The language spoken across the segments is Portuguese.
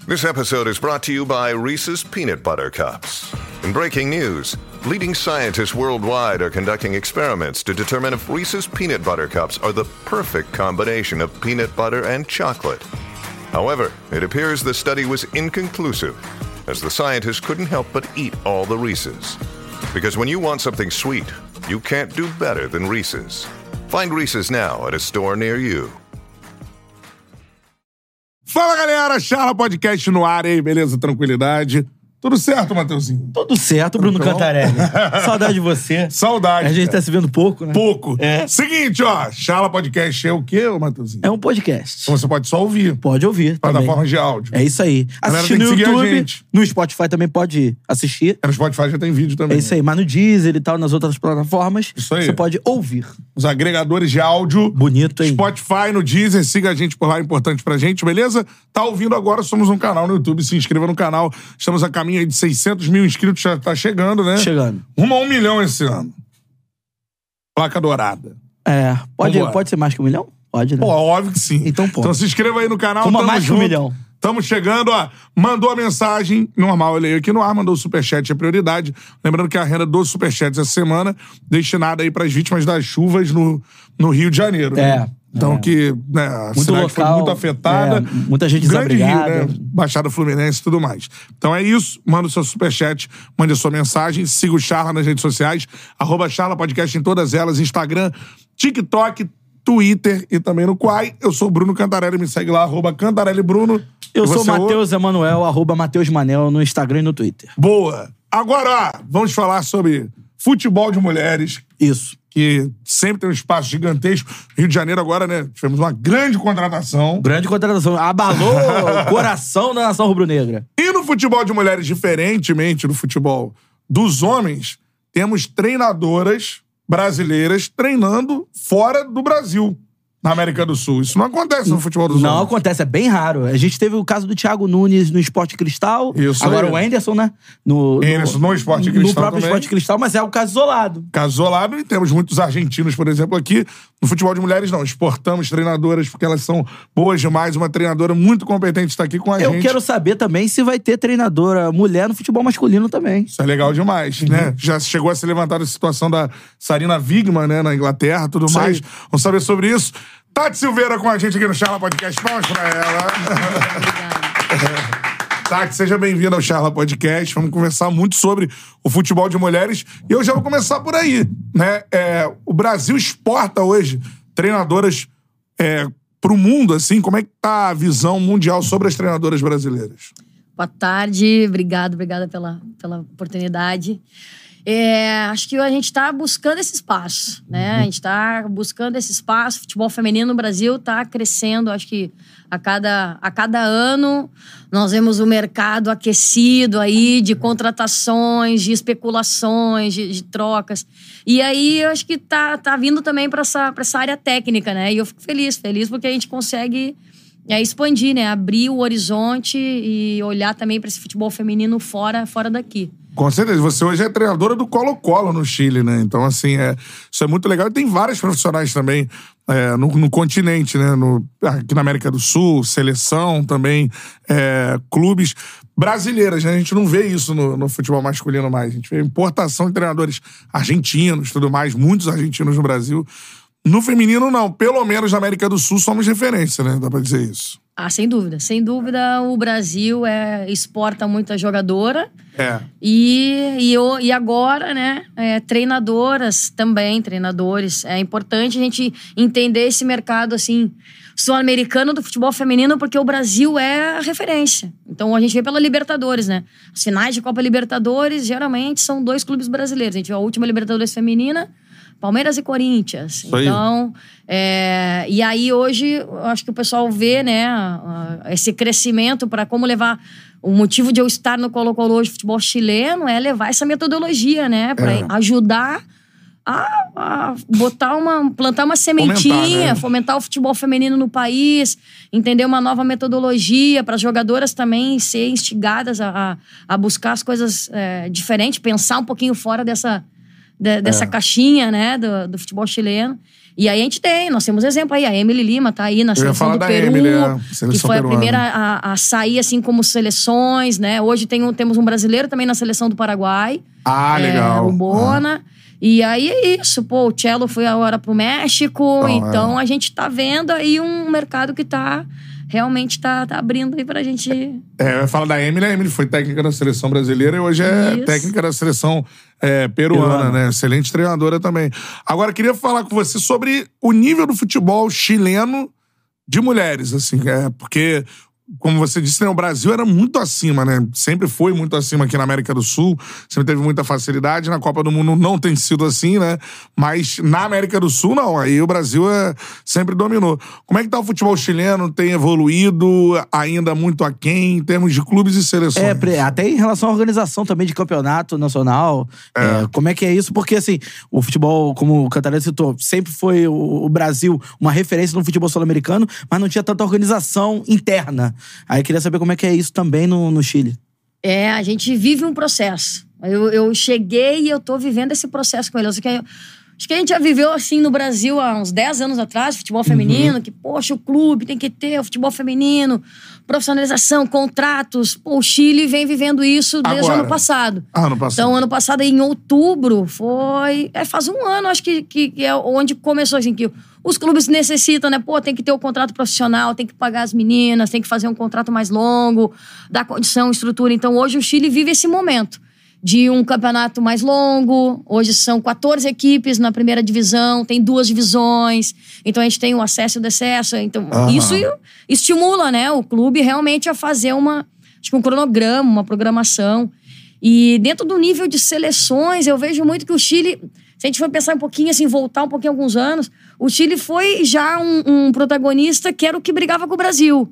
This episode is brought to you by Reese's Peanut Butter Cups. In breaking news, leading scientists worldwide are conducting experiments to determine if Reese's Peanut Butter Cups are the perfect combination of peanut butter and chocolate. However, it appears the study was inconclusive, as the scientists couldn't help but eat all the Reese's. Because when you want something sweet, you can't do better than Reese's. Find Reese's now at a store near you. Fala, galera! Charla Podcast no ar aí, beleza? Tranquilidade. Tudo certo, Matheusinho? Tudo certo, Bruno Cantarelli. Saudade de você. Saudade. A gente tá se vendo pouco, né? Pouco. É. Seguinte, ó. Charla Podcast é o quê, Matheusinho? É um podcast. Então você pode só ouvir. Pode ouvir. Plataformas de áudio. É isso aí. Assistir no YouTube, no Spotify também pode assistir. No Spotify já tem vídeo também. É isso aí. Mas no Deezer e tal, nas outras plataformas, isso aí. Você pode ouvir. Os agregadores de áudio. Bonito, hein? Spotify, no Deezer, siga a gente por lá, é importante pra gente, beleza? Tá ouvindo agora, somos um canal no YouTube, se inscreva no canal. Estamos a caminho aí de 600 mil inscritos, já tá chegando, né? Chegando. Rumo a 1 milhão esse ano. Placa dourada. É, pode ser mais que 1 milhão? Pode, né? Pô, óbvio que sim. Então, pô. Então se inscreva aí no canal. Como mais que 1 milhão. Estamos chegando, ó. Mandou a mensagem, normal, eu leio aqui no ar, mandou o superchat, é prioridade. Lembrando que a renda dos superchats essa semana destinada aí pras vítimas das chuvas no Rio de Janeiro. Né? Então que né, a cidade local, foi muito afetada. Muita gente desabrigada. Rio, né? Baixada Fluminense e tudo mais. Então é isso. Manda o seu superchat, mande a sua mensagem. Siga o Charla nas redes sociais. @Charla Podcast em todas elas. Instagram, TikTok, Twitter e também no Quai. Eu sou o Bruno Cantarelli. Me segue lá, @CantarelliBruno. Eu sou Matheus Emanuel, @MatheusManel no Instagram e no Twitter. Boa. Agora, ó, vamos falar sobre futebol de mulheres. Isso. Que sempre tem um espaço gigantesco. Rio de Janeiro agora, né? Tivemos uma grande contratação. Grande contratação. Abalou o coração da nação rubro-negra. E no futebol de mulheres, diferentemente do futebol dos homens, temos treinadoras brasileiras treinando fora do Brasil. Na América do Sul. Isso não acontece no futebol dos homens. Não acontece, é bem raro. A gente teve o caso do Thiago Nunes no Sport Cristal. Isso agora aí. O Anderson, né? No Sport Cristal no próprio também. Sport Cristal, mas é um caso isolado. Caso isolado, e temos muitos argentinos, por exemplo, aqui. No futebol de mulheres, não. Exportamos treinadoras porque elas são boas demais. Uma treinadora muito competente está aqui com a gente. Eu quero saber também se vai ter treinadora mulher no futebol masculino também. Isso é legal demais, né? Já chegou a ser levantada a situação da Sarina Wigman, né? Na Inglaterra, tudo mais. Vamos saber sobre isso. Tati Silveira com a gente aqui no Charla Podcast. Palmas pra ela. Tati, seja bem-vinda ao Charla Podcast. Vamos conversar muito sobre o futebol de mulheres. E eu já vou começar por aí, né? O Brasil exporta hoje treinadoras pro mundo, assim. Como é que tá a visão mundial sobre as treinadoras brasileiras? Boa tarde, obrigada pela oportunidade. Acho que a gente está buscando esse espaço, né? A gente está buscando esse espaço. O futebol feminino no Brasil está crescendo, acho que a cada ano nós vemos o mercado aquecido aí de contratações, de especulações, de trocas. E aí eu acho que tá vindo também para essa área técnica, né? E eu fico feliz porque a gente consegue expandir, né? Abrir o horizonte e olhar também para esse futebol feminino fora daqui. Com certeza. Você hoje é treinadora do Colo-Colo no Chile, né? Então, assim, isso é muito legal. E tem vários profissionais também no continente, né? Aqui na América do Sul, seleção também, clubes brasileiras, né? A gente não vê isso no futebol masculino mais. A gente vê importação de treinadores argentinos, tudo mais, muitos argentinos no Brasil. No feminino, não. Pelo menos na América do Sul somos referência, né? Dá pra dizer isso. Ah, sem dúvida. Sem dúvida, o Brasil exporta muita jogadora. E agora, né? Treinadoras também, treinadores. É importante a gente entender esse mercado, assim, sul-americano do futebol feminino, porque o Brasil é a referência. Então, a gente vê pela Libertadores, né? As finais de Copa Libertadores, geralmente, são 2 clubes brasileiros. A gente vê a última Libertadores feminina, Palmeiras e Corinthians. Então, e aí hoje, eu acho que o pessoal vê, né, esse crescimento para como levar. O motivo de eu estar no Colo-Colo hoje, futebol chileno, é levar essa metodologia, né, para ajudar a plantar uma sementinha, fomentar o futebol feminino no país, entender uma nova metodologia para as jogadoras também ser instigadas a buscar as coisas diferentes, pensar um pouquinho fora dessa caixinha, né, do futebol chileno. E aí nós temos exemplo aí, a Emily Lima tá aí na seleção do Peru, que foi a primeira a sair assim como seleções, né? Hoje temos um brasileiro também na seleção do Paraguai. Legal. O Bona. E aí é isso, o Cello foi agora pro México, então a gente tá vendo aí um mercado que realmente tá abrindo aí pra gente... Fala da Emily, a Emily foi técnica da seleção brasileira e hoje é técnica da seleção peruana, né? Excelente treinadora também. Agora, queria falar com você sobre o nível do futebol chileno de mulheres, assim, porque... Como você disse, né, o Brasil era muito acima, né? Sempre foi muito acima aqui na América do Sul. Sempre teve muita facilidade. Na Copa do Mundo não tem sido assim, né? Mas na América do Sul, não. Aí o Brasil sempre dominou. Como é que tá o futebol chileno? Tem evoluído ainda muito aquém em termos de clubes e seleções? Até em relação à organização também de campeonato nacional. Como é que é isso? Porque, assim, o futebol, como o Cantarelli citou, sempre foi o Brasil uma referência no futebol sul-americano, mas não tinha tanta organização interna. Aí eu queria saber como é que é isso também no Chile. A gente vive um processo. Eu cheguei e eu tô vivendo esse processo com ele. Acho que a gente já viveu assim no Brasil há uns 10 anos atrás, futebol feminino, que, poxa, o clube tem que ter o futebol feminino, profissionalização, contratos. O Chile vem vivendo isso desde o ano passado. Então, ano passado, em outubro, foi... faz um ano, acho que é onde começou, assim, que os clubes necessitam, né? Tem que ter o contrato profissional, tem que pagar as meninas, tem que fazer um contrato mais longo, dar condição, estrutura. Então, hoje o Chile vive esse momento de um campeonato mais longo. Hoje são 14 equipes na primeira divisão, tem 2 divisões, então a gente tem o acesso e o decesso. Então, isso estimula, né, o clube realmente a fazer um cronograma, uma programação. E dentro do nível de seleções, eu vejo muito que o Chile, se a gente for pensar um pouquinho, assim, voltar um pouquinho alguns anos, o Chile foi já um protagonista que era o que brigava com o Brasil.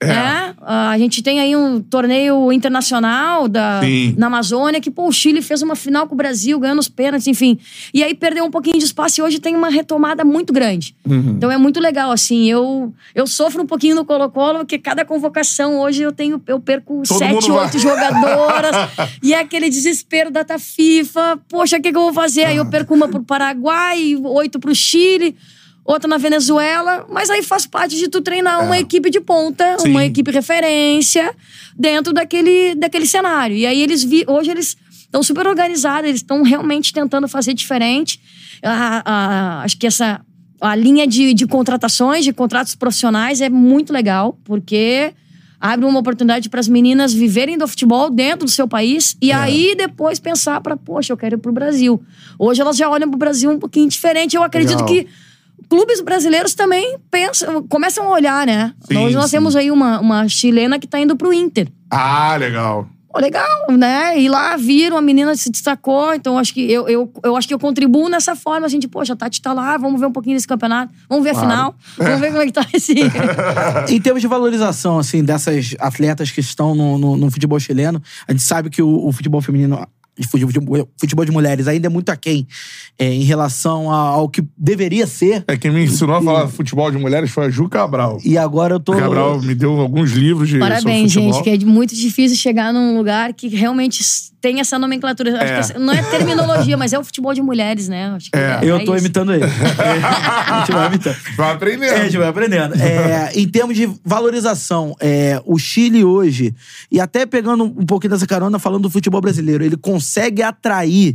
A gente tem aí um torneio internacional na Amazônia que, o Chile fez uma final com o Brasil, ganhando os pênaltis, enfim. E aí perdeu um pouquinho de espaço e hoje tem uma retomada muito grande. Então é muito legal, assim. Eu sofro um pouquinho no Colo-Colo, porque cada convocação hoje eu perco 7, 8 jogadoras. E é aquele desespero da FIFA. Poxa, o que eu vou fazer? Aí eu perco uma pro Paraguai, 8 pro Chile, outra na Venezuela, mas aí faz parte de tu treinar uma equipe de ponta, uma equipe referência dentro daquele cenário. E aí hoje eles estão super organizados, eles estão realmente tentando fazer diferente. Acho que a linha de contratações, de contratos profissionais é muito legal, porque abre uma oportunidade para as meninas viverem do futebol dentro do seu país e aí depois pensar poxa, eu quero ir pro Brasil. Hoje elas já olham pro Brasil um pouquinho diferente. Eu acredito que clubes brasileiros também começam a olhar, né? Hoje nós temos aí uma chilena que tá indo pro Inter. Legal. Legal, né? E lá viram, a menina se destacou, então acho que eu acho que eu contribuo nessa forma, assim, de, poxa, a Tati tá lá, vamos ver um pouquinho desse campeonato, vamos ver a final, vamos ver como é que tá esse... Em termos de valorização, assim, dessas atletas que estão no futebol chileno, a gente sabe que o futebol feminino... futebol de mulheres ainda é muito aquém em relação ao que deveria ser. Quem me ensinou a falar futebol de mulheres foi a Ju Cabral. E agora eu tô... Cabral me deu alguns livros de Parabéns, gente, que é muito difícil chegar num lugar que realmente tem essa nometlatura. Acho que não é terminologia, mas é o futebol de mulheres, né? Acho que eu tô imitando ele. A gente vai imitando. Vai aprendendo. A gente vai aprendendo. Em termos de valorização, o Chile hoje, e até pegando um pouquinho dessa carona, falando do futebol brasileiro, ele consegue atrair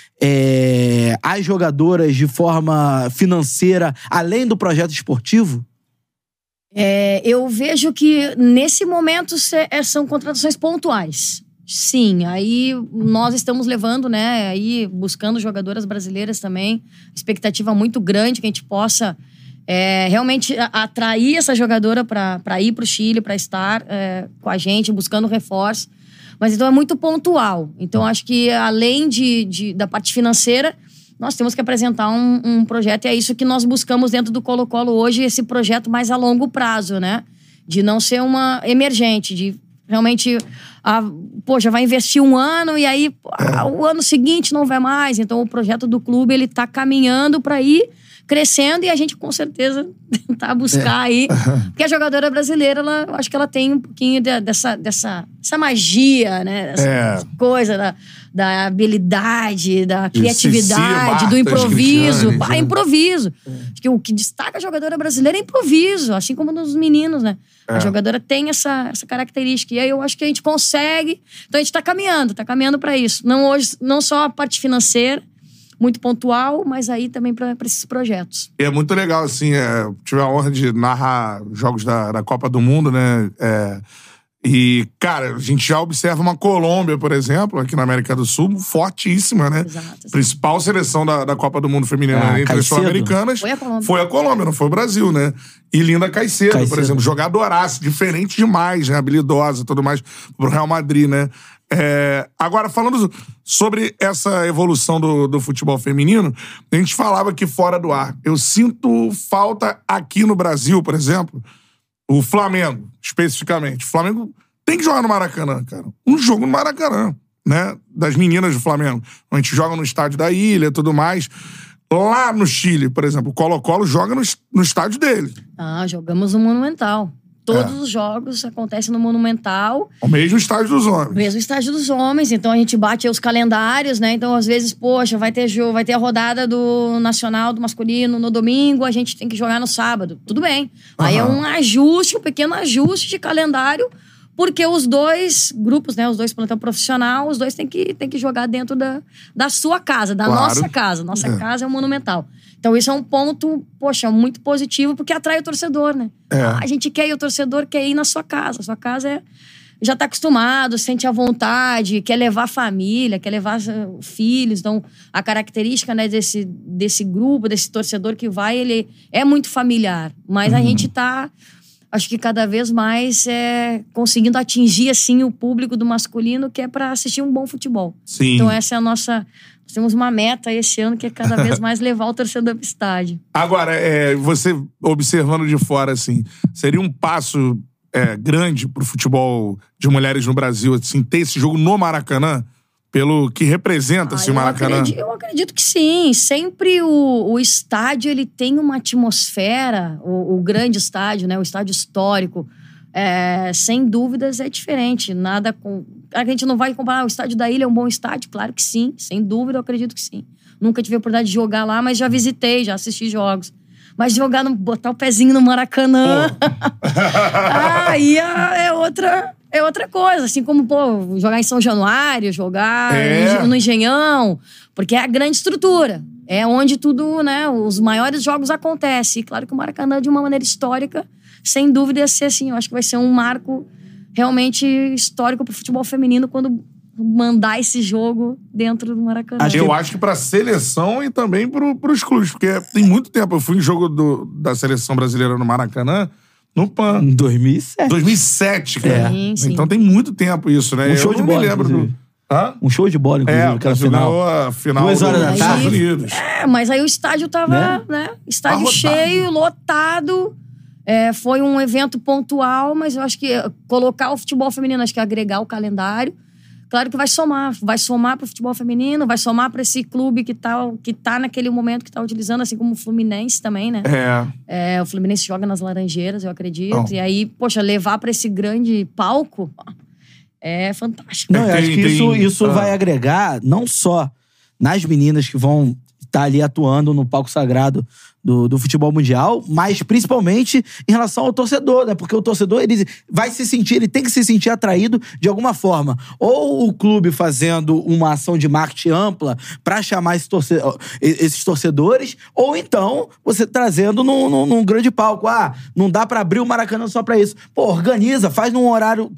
as jogadoras de forma financeira, além do projeto esportivo? Eu vejo que, nesse momento, são contratações pontuais. Sim, aí nós estamos levando, né, aí buscando jogadoras brasileiras também. Expectativa muito grande que a gente possa realmente atrair essa jogadora para ir pro Chile, para estar com a gente, buscando reforço. Mas então é muito pontual. Então acho que além da parte financeira, nós temos que apresentar um projeto. E é isso que nós buscamos dentro do Colo-Colo hoje, esse projeto mais a longo prazo, né? De não ser uma emergente, de realmente, poxa, vai investir um ano e aí o ano seguinte não vai mais. Então o projeto do clube, ele tá caminhando para ir crescendo e a gente, com certeza, tentar buscar aí. Porque a jogadora brasileira, eu acho que ela tem um pouquinho dessa magia, né? Essa coisa da habilidade, da criatividade, do improviso. Improviso. Acho que o que destaca a jogadora brasileira é improviso, assim como nos meninos, né? A jogadora tem essa característica. E aí eu acho que a gente consegue. Então a gente tá caminhando pra isso. Não só a parte financeira, muito pontual, mas aí também para esses projetos. É muito legal, assim, tive a honra de narrar jogos da Copa do Mundo, né? E, cara, a gente já observa uma Colômbia, por exemplo, aqui na América do Sul, fortíssima, né? Exato. Principal seleção da Copa do Mundo feminina entre as sul-americanas. Foi a Colômbia, não foi o Brasil, né? E Linda Caicedo, por exemplo, jogadoraça, diferente demais, né? Habilidosa e tudo mais, pro Real Madrid, né? Agora, falando sobre essa evolução do futebol feminino, a gente falava aqui fora do ar. Eu sinto falta aqui no Brasil, por exemplo, o Flamengo, especificamente. O Flamengo tem que jogar no Maracanã, cara. Um jogo no Maracanã, né? Das meninas do Flamengo. A gente joga no estádio da Ilha e tudo mais. Lá no Chile, por exemplo, o Colo-Colo joga no estádio dele. Jogamos no Monumental. Todos os jogos acontecem no Monumental. O mesmo estádio dos homens. O mesmo estádio dos homens. Então a gente bate aí os calendários, né? Então, às vezes, poxa, vai ter a rodada do Nacional, do masculino no domingo, a gente tem que jogar no sábado. Tudo bem. Aí é um pequeno ajuste de calendário, porque os dois grupos, né? Os dois plantel profissional, os dois têm que jogar dentro da sua casa, da nossa casa. Nossa casa é o Monumental. Então, isso é um ponto, poxa, muito positivo, porque atrai o torcedor, né? A gente quer ir, o torcedor quer ir na sua casa. A sua casa já tá acostumado, sente à vontade, quer levar a família, quer levar filhos. Então, a característica, né, desse grupo, desse torcedor que vai, ele é muito familiar. Mas a gente tá, acho que cada vez mais conseguindo atingir, assim, o público do masculino, que é pra assistir um bom futebol. Sim. Então, essa é a nossa... Nós temos uma meta esse ano que é cada vez mais levar o torcedor pro estádio. Agora, você observando de fora, assim, seria um passo grande pro futebol de mulheres no Brasil, assim, ter esse jogo no Maracanã? Pelo que representa esse Maracanã? Eu acredito que sim. Sempre o estádio, ele tem uma atmosfera, o grande estádio, né? O estádio histórico. Sem dúvidas é diferente. A gente não vai comparar. O estádio da Ilha é um bom estádio? Claro que sim. Sem dúvida, eu acredito que sim. Nunca tive a oportunidade de jogar lá, mas já visitei, já assisti jogos. Mas botar o pezinho no Maracanã... aí é outra coisa. Assim como, jogar em São Januário, jogar no Engenhão. Porque é a grande estrutura. É onde tudo, né? Os maiores jogos acontecem. E claro que o Maracanã, de uma maneira histórica, sem dúvida, ia ser assim. Eu acho que vai ser um marco realmente histórico pro futebol feminino quando mandar esse jogo dentro do Maracanã. Eu acho que pra seleção e também pros clubes, porque tem muito tempo. Eu fui em jogo da seleção brasileira no Maracanã, no PAN. Em 2007. 2007, cara. Sim. Então tem muito tempo isso, né? Um show de bola, Um show de bola, inclusive, aquela final 2 horas da tarde. Estados Unidos. Mas aí o estádio tava, né? Estádio cheio, lotado. Foi um evento pontual, mas eu acho que colocar o futebol feminino, acho que agregar o calendário, claro que vai somar pro futebol feminino, vai somar para esse clube que tá naquele momento que tá utilizando, assim como o Fluminense também, né? O Fluminense joga nas Laranjeiras, eu acredito. E aí, poxa, levar para esse grande palco é fantástico. Não, eu acho que isso vai agregar não só nas meninas que vão estar ali atuando no palco sagrado do futebol mundial, mas principalmente em relação ao torcedor, né? Porque o torcedor, ele tem que se sentir atraído de alguma forma. Ou o clube fazendo uma ação de marketing ampla pra chamar esses torcedores, ou então você trazendo num grande palco. Não dá pra abrir o Maracanã só pra isso. Organiza, faz num horário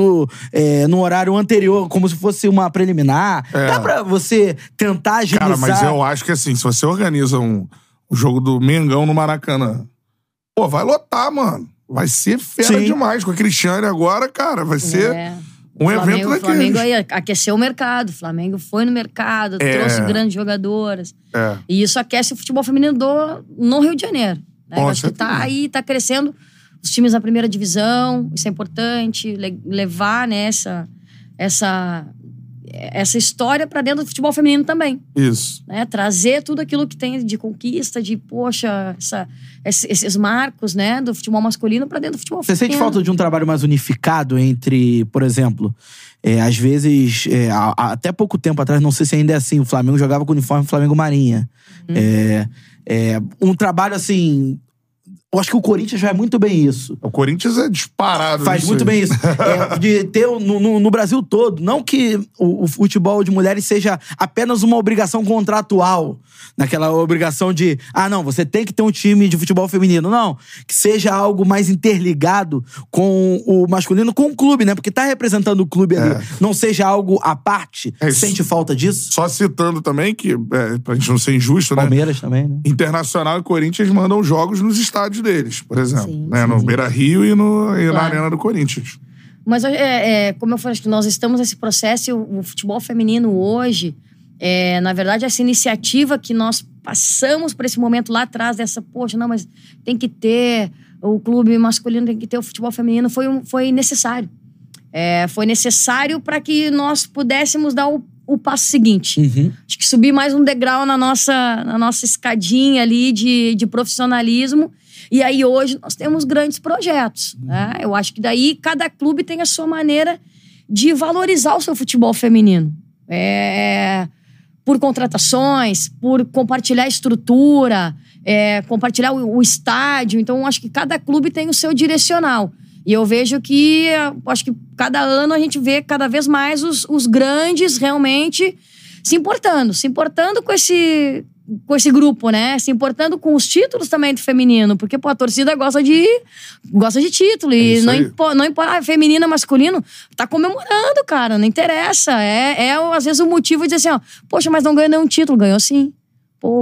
no horário anterior, como se fosse uma preliminar. Dá pra você tentar agilizar. Cara, mas eu acho que assim, se você organiza o jogo do Mengão no Maracanã, vai lotar, mano. Vai ser fera demais. Com a Cristiane agora, cara, vai ser um evento daqueles. O Flamengo aí aqueceu o mercado. O Flamengo foi no mercado, trouxe grandes jogadoras. E isso aquece o futebol feminino no Rio de Janeiro. Né? Acho que tá aí, tá crescendo. Os times da primeira divisão, isso é importante. Levar, né, essa história pra dentro do futebol feminino também. Isso. Né? Trazer tudo aquilo que tem de conquista, de, poxa, esses marcos, né, do futebol masculino pra dentro do futebol feminino. Você sente falta de um trabalho mais unificado entre, por exemplo, às vezes, até pouco tempo atrás, não sei se ainda é assim, o Flamengo jogava com o uniforme Flamengo Marinha. Um trabalho assim... Eu acho que o Corinthians faz muito bem isso. O Corinthians é disparado. Faz muito bem isso. De ter no Brasil todo. Não que o futebol de mulheres seja apenas uma obrigação contratual. Naquela obrigação de... não, você tem que ter um time de futebol feminino. Não. Que seja algo mais interligado com o masculino, com o clube, né? Porque tá representando o clube ali. Não seja algo à parte. Sente falta disso? Só citando também, que pra gente não ser injusto, né? Palmeiras também, né? Internacional e Corinthians mandam jogos nos estádios deles, por exemplo. Sim, né? No Beira-Rio e na Arena do Corinthians. Mas, como eu falei, acho que nós estamos nesse processo, o futebol feminino hoje, na verdade, essa iniciativa que nós passamos por esse momento lá atrás, dessa, poxa, não, mas tem que ter o clube masculino, tem que ter o futebol feminino, foi necessário. Foi necessário para que nós pudéssemos dar o passo seguinte. Acho que subir mais um degrau na nossa escadinha ali de profissionalismo. E aí hoje nós temos grandes projetos. Né? Eu acho que daí cada clube tem a sua maneira de valorizar o seu futebol feminino. Por contratações, por compartilhar a estrutura, compartilhar o estádio. Então, acho que cada clube tem o seu direcional. E eu vejo que, acho que cada ano a gente vê cada vez mais os grandes realmente se importando com esse grupo, né? Se importando com os títulos também do feminino. Porque, a torcida gosta de título. E não importa, feminino, masculino, tá comemorando, cara. Não interessa. Às vezes, o motivo de dizer assim, poxa, mas não ganhou nenhum título. Ganhou sim. Pô,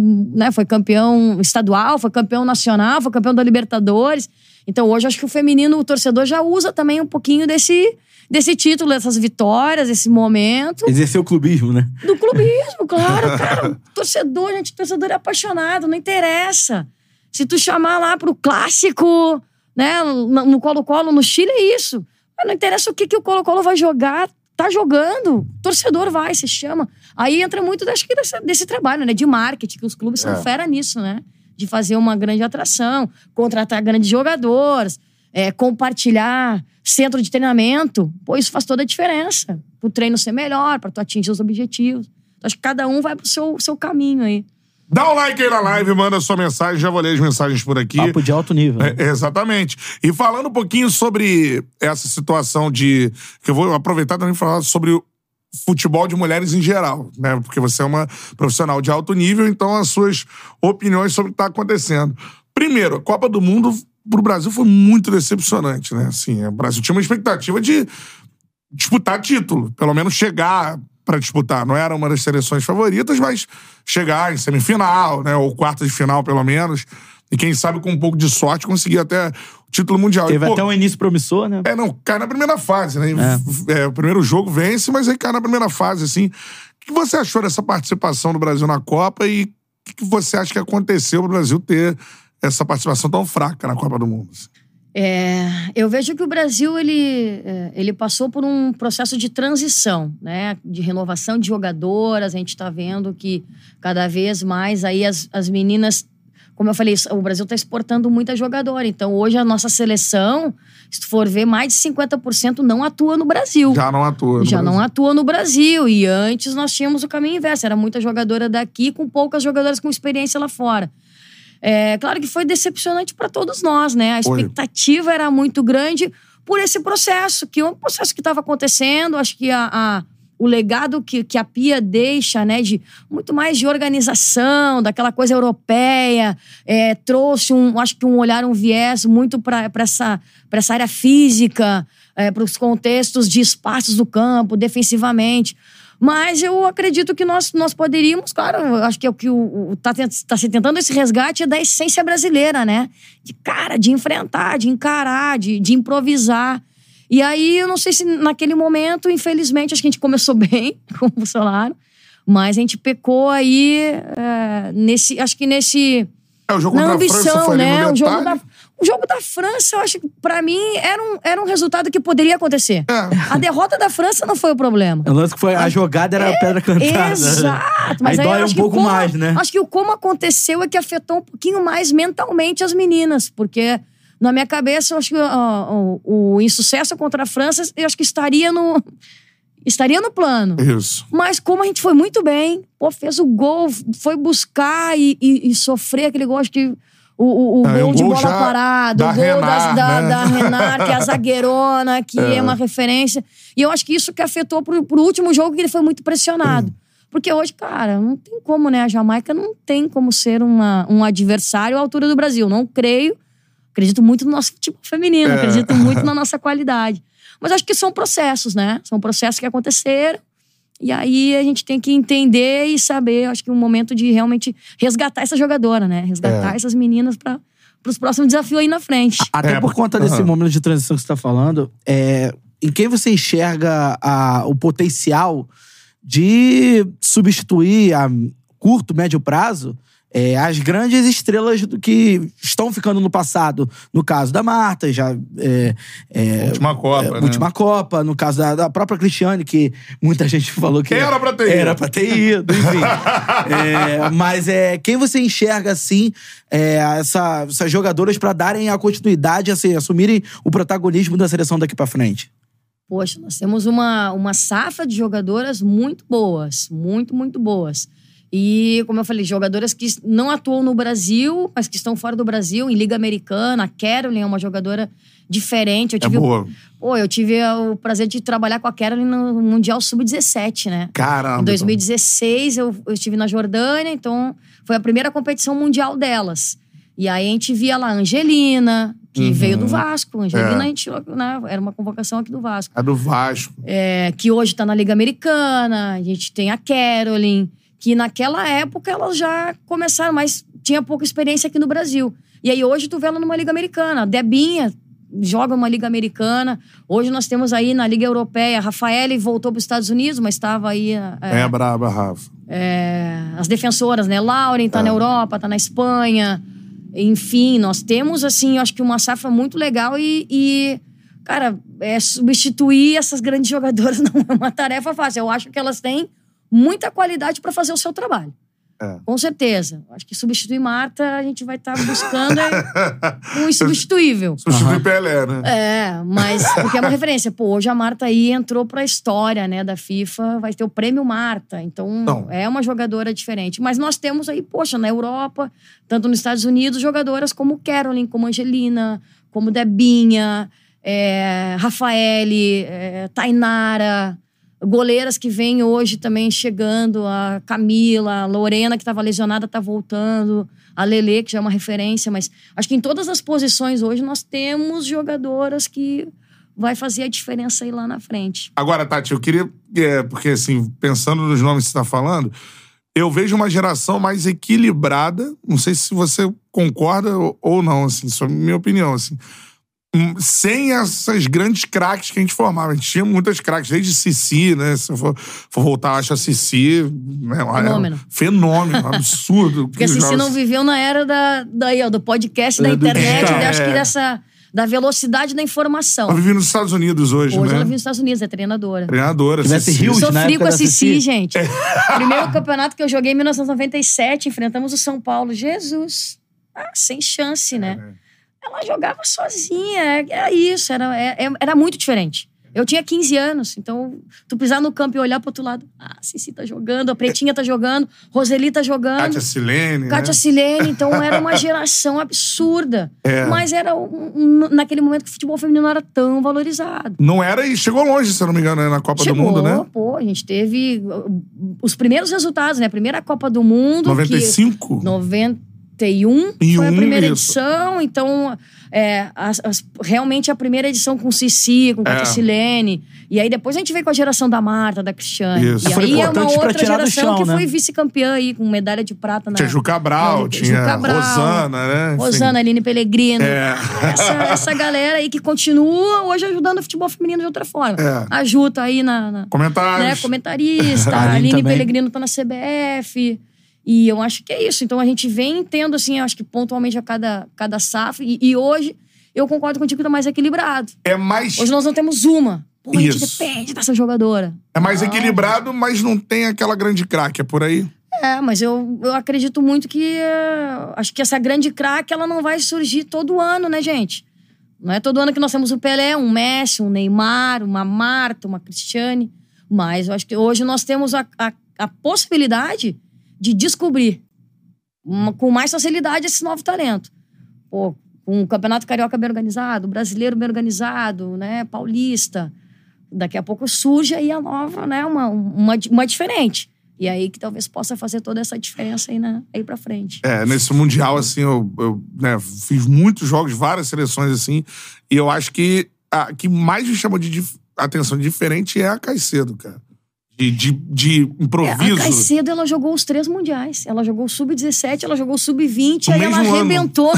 foi campeão estadual, foi campeão nacional, foi campeão da Libertadores. Então, hoje, acho que o feminino, o torcedor já usa também um pouquinho desse título, dessas vitórias, desse momento. Exercer o clubismo, né? Do clubismo, claro, cara. Torcedor é apaixonado, não interessa. Se tu chamar lá pro clássico, né, no Colo-Colo, no Chile, é isso. Mas não interessa o que o Colo-Colo vai jogar, tá jogando. Torcedor vai, se chama. Aí entra muito, acho que, desse trabalho, né, de marketing, que os clubes são fera nisso, né? De fazer uma grande atração, contratar grandes jogadores, compartilhar centro de treinamento. Pô, isso faz toda a diferença. Pro treino ser melhor, pra tu atingir os objetivos. Então, acho que cada um vai pro seu caminho aí. Dá um like aí na live, manda sua mensagem, já vou ler as mensagens por aqui. Papo de alto nível. Exatamente. E falando um pouquinho sobre essa situação que eu vou aproveitar também para falar sobre o futebol de mulheres em geral, né? Porque você é uma profissional de alto nível, então as suas opiniões sobre o que está acontecendo. Primeiro, a Copa do Mundo pro Brasil foi muito decepcionante, né? Assim, o Brasil tinha uma expectativa de disputar título, pelo menos chegar para disputar. Não era uma das seleções favoritas, mas chegar em semifinal, né? Ou quarta de final, pelo menos. E quem sabe, com um pouco de sorte, conseguir até o título mundial. Teve até um início promissor, né? Cai na primeira fase, né? O primeiro jogo vence, mas aí cai na primeira fase, assim. O que você achou dessa participação do Brasil na Copa e o que você acha que aconteceu pro Brasil ter essa participação tão fraca na Copa do Mundo? Eu vejo que o Brasil, ele passou por um processo de transição, né? De renovação de jogadoras. A gente tá vendo que cada vez mais aí as meninas... Como eu falei, o Brasil está exportando muita jogadora. Então, hoje, a nossa seleção, se tu for ver, mais de 50% não atua no Brasil. Já não atua. Não atua no Brasil. E antes, nós tínhamos o caminho inverso. Era muita jogadora daqui, com poucas jogadoras com experiência lá fora. Claro que foi decepcionante para todos nós, né? A expectativa era muito grande por esse processo. Que é um processo que estava acontecendo. Acho que o legado que a Pia deixa, né, de muito mais de organização, daquela coisa europeia, trouxe acho que um olhar, um viés muito para essa área física, para os contextos de espaços do campo, defensivamente. Mas eu acredito que nós poderíamos, claro, acho que é o que tá se tentando esse resgate da essência brasileira, né? De enfrentar, de encarar, de improvisar. E aí, eu não sei se naquele momento, infelizmente, acho que a gente começou bem com o Bolsonaro, mas a gente pecou aí o jogo contra a França foi ali no detalhe. O jogo da França, eu acho que, pra mim, era um resultado que poderia acontecer. A derrota da França não foi o problema. O lance que foi, a jogada era a pedra cantada. Exato. Mas aí dói um pouco mais, né? Acho que o como aconteceu é que afetou um pouquinho mais mentalmente as meninas. Porque, na minha cabeça, eu acho que o insucesso contra a França, eu acho que estaria no plano. Isso. Mas como a gente foi muito bem, fez o gol, foi buscar e sofrer aquele gol, acho que o gol de bola parada, o gol da Renard, que é a zagueirona, que é uma referência. E eu acho que isso que afetou pro último jogo, que ele foi muito pressionado. Porque hoje, cara, não tem como, né? A Jamaica não tem como ser um adversário à altura do Brasil. Não creio. Acredito muito no nosso futebol feminino, acredito muito na nossa qualidade. Mas acho que são processos, né? São processos que aconteceram. E aí a gente tem que entender e saber, acho que é um momento de realmente resgatar essa jogadora, né? Resgatar essas meninas para os próximos desafios aí na frente. Até por conta desse momento de transição que você tá falando, em quem você enxerga o potencial de substituir a curto, médio prazo as grandes estrelas que estão ficando no passado. No caso da Marta, última Copa, né? Última Copa. No caso da própria Cristiane, que muita gente falou que era pra ter ido. Era pra ter ido, enfim. Mas quem você enxerga, assim, essas jogadoras pra darem a continuidade, assim, assumirem o protagonismo da seleção daqui pra frente? Poxa, nós temos uma safra de jogadoras muito boas. Muito, muito boas. E, como eu falei, jogadoras que não atuam no Brasil, mas que estão fora do Brasil, em Liga Americana. A Caroline é uma jogadora diferente. Boa. Eu tive o prazer de trabalhar com a Caroline no Mundial Sub-17, né? Caramba! Em 2016, eu estive na Jordânia, então foi a primeira competição mundial delas. E aí a gente via lá a Angelina, que veio do Vasco. A Angelina, a gente, né, era uma convocação aqui do Vasco. A do Vasco. Que hoje tá na Liga Americana. A gente tem a Caroline, que naquela época elas já começaram, mas tinha pouca experiência aqui no Brasil. E aí hoje tu vê ela numa Liga Americana. A Debinha joga uma Liga Americana. Hoje nós temos aí na Liga Europeia, a Rafaele voltou para os Estados Unidos, mas estava aí... braba, Rafa. As defensoras, né? Lauren tá na Europa, tá na Espanha. Enfim, nós temos, assim, eu acho que uma safra muito legal e cara, substituir essas grandes jogadoras não é uma tarefa fácil. Eu acho que elas têm muita qualidade para fazer o seu trabalho. Com certeza. Acho que substituir Marta, a gente vai estar buscando um insubstituível. Substituir Pelé, né? Mas porque é uma referência. Hoje a Marta aí entrou pra história, né, da FIFA, vai ter o prêmio Marta. Então, é uma jogadora diferente. Mas nós temos aí, na Europa, tanto nos Estados Unidos, jogadoras como Caroline, como Angelina, como Debinha, Rafaele, Tainara... Goleiras que vêm hoje também chegando, a Camila, a Lorena, que estava lesionada, está voltando, a Lelê, que já é uma referência, mas acho que em todas as posições hoje nós temos jogadoras que vai fazer a diferença aí lá na frente. Agora, Tati, eu queria, porque assim, pensando nos nomes que você está falando, eu vejo uma geração mais equilibrada, não sei se você concorda ou não, assim, só minha opinião, assim, sem essas grandes craques que a gente formava. A gente tinha muitas craques, desde Cici, né? Se eu for voltar, acho a Cici... Fenômeno, absurdo. Porque a Cici não viveu na era do podcast, da internet, acho que da velocidade da informação. Ela vive nos Estados Unidos hoje, né? Hoje ela vive nos Estados Unidos, é treinadora. Cici. Sofri com a Cici, gente. Primeiro campeonato que eu joguei em 1997, enfrentamos o São Paulo. Jesus! Sem chance, né? Ela jogava sozinha, era isso, era muito diferente. Eu tinha 15 anos, então tu pisar no campo e olhar pro outro lado, a Cici tá jogando, a Pretinha tá jogando, Roseli tá jogando. Kátia Silene, Silene, então era uma geração absurda. Mas era naquele momento que o futebol feminino não era tão valorizado. Não era e chegou longe, se eu não me engano, na Copa do Mundo, né? A gente teve os primeiros resultados, né? A primeira Copa do Mundo... 95? 91 foi a primeira edição, então realmente a primeira edição com Cici, com Kátia Silene, e aí depois a gente veio com a geração da Marta, da Cristiane. Isso. E aí é uma outra geração que foi vice-campeã aí, com medalha de prata. Tinha Ju Cabral, tinha Rosana, né? Rosana, Aline Pellegrino. Essa galera aí que continua hoje ajudando o futebol feminino de outra forma. A Ju tá aí na comentarista. A Aline Pellegrino tá na CBF. E eu acho que é isso. Então a gente vem tendo, assim, eu acho que pontualmente a cada safra. E hoje, eu concordo contigo que tá mais equilibrado. Hoje nós não temos uma. Pô, a gente depende dessa jogadora. É mais equilibrado, mas não tem aquela grande craque, é por aí? Mas eu acredito muito que... acho que essa grande craque, ela não vai surgir todo ano, né, gente? Não é todo ano que nós temos um Pelé, um Messi, um Neymar, uma Marta, uma Cristiane. Mas eu acho que hoje nós temos a possibilidade de descobrir com mais facilidade esse novo talento. Pô, com o Campeonato Carioca bem organizado, o Brasileiro bem organizado, né, Paulista. Daqui a pouco surge aí a nova, né, uma diferente. E aí que talvez possa fazer toda essa diferença aí pra frente. Nesse Mundial, assim, eu né, fiz muitos jogos, várias seleções, assim, e eu acho que a que mais me chamou de atenção diferente é a Caicedo, cara. De improviso. A Caicedo, ela jogou os 3 mundiais. Ela jogou o Sub-17, ela jogou o Sub-20, aí ela arrebentou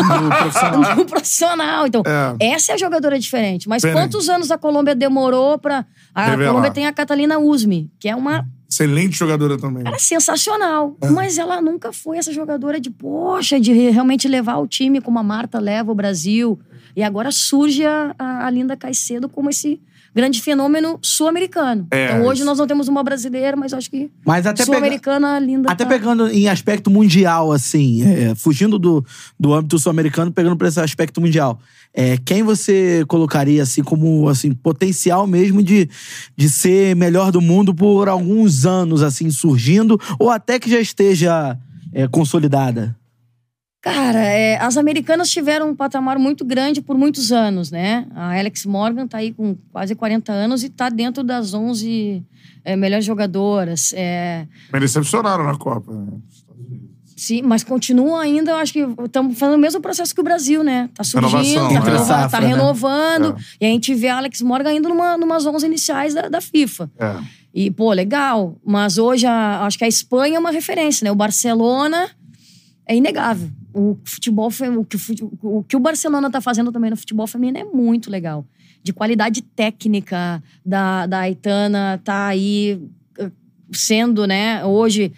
no profissional. Então, essa é a jogadora diferente. Mas quantos anos a Colômbia demorou pra... A Colômbia tem a Catalina Usme, que é uma... excelente jogadora também. Ela é sensacional. Mas ela nunca foi essa jogadora de realmente levar o time como a Marta leva o Brasil. E agora surge a Linda Caicedo como esse grande fenômeno sul-americano. Então hoje nós não temos uma brasileira, mas acho que sul-americana linda. Até pegando em aspecto mundial, assim, fugindo do âmbito sul-americano, pegando para esse aspecto mundial. Quem você colocaria assim como assim, potencial mesmo de ser melhor do mundo por alguns anos, assim, surgindo, ou até que já esteja consolidada? Cara, as americanas tiveram um patamar muito grande por muitos anos, né? A Alex Morgan tá aí com quase 40 anos e tá dentro das 11 melhores jogadoras. Mas decepcionaram na Copa, né? Sim, mas continua ainda, eu acho que estamos fazendo o mesmo processo que o Brasil, né? Tá surgindo, tá renovando. Né? E a gente vê a Alex Morgan indo numas 11 iniciais da FIFA. E, pô, legal. Mas hoje, acho que a Espanha é uma referência, né? O Barcelona é inegável. O que o Barcelona tá fazendo também no futebol feminino é muito legal. De qualidade técnica da Aitana, tá aí sendo, né, hoje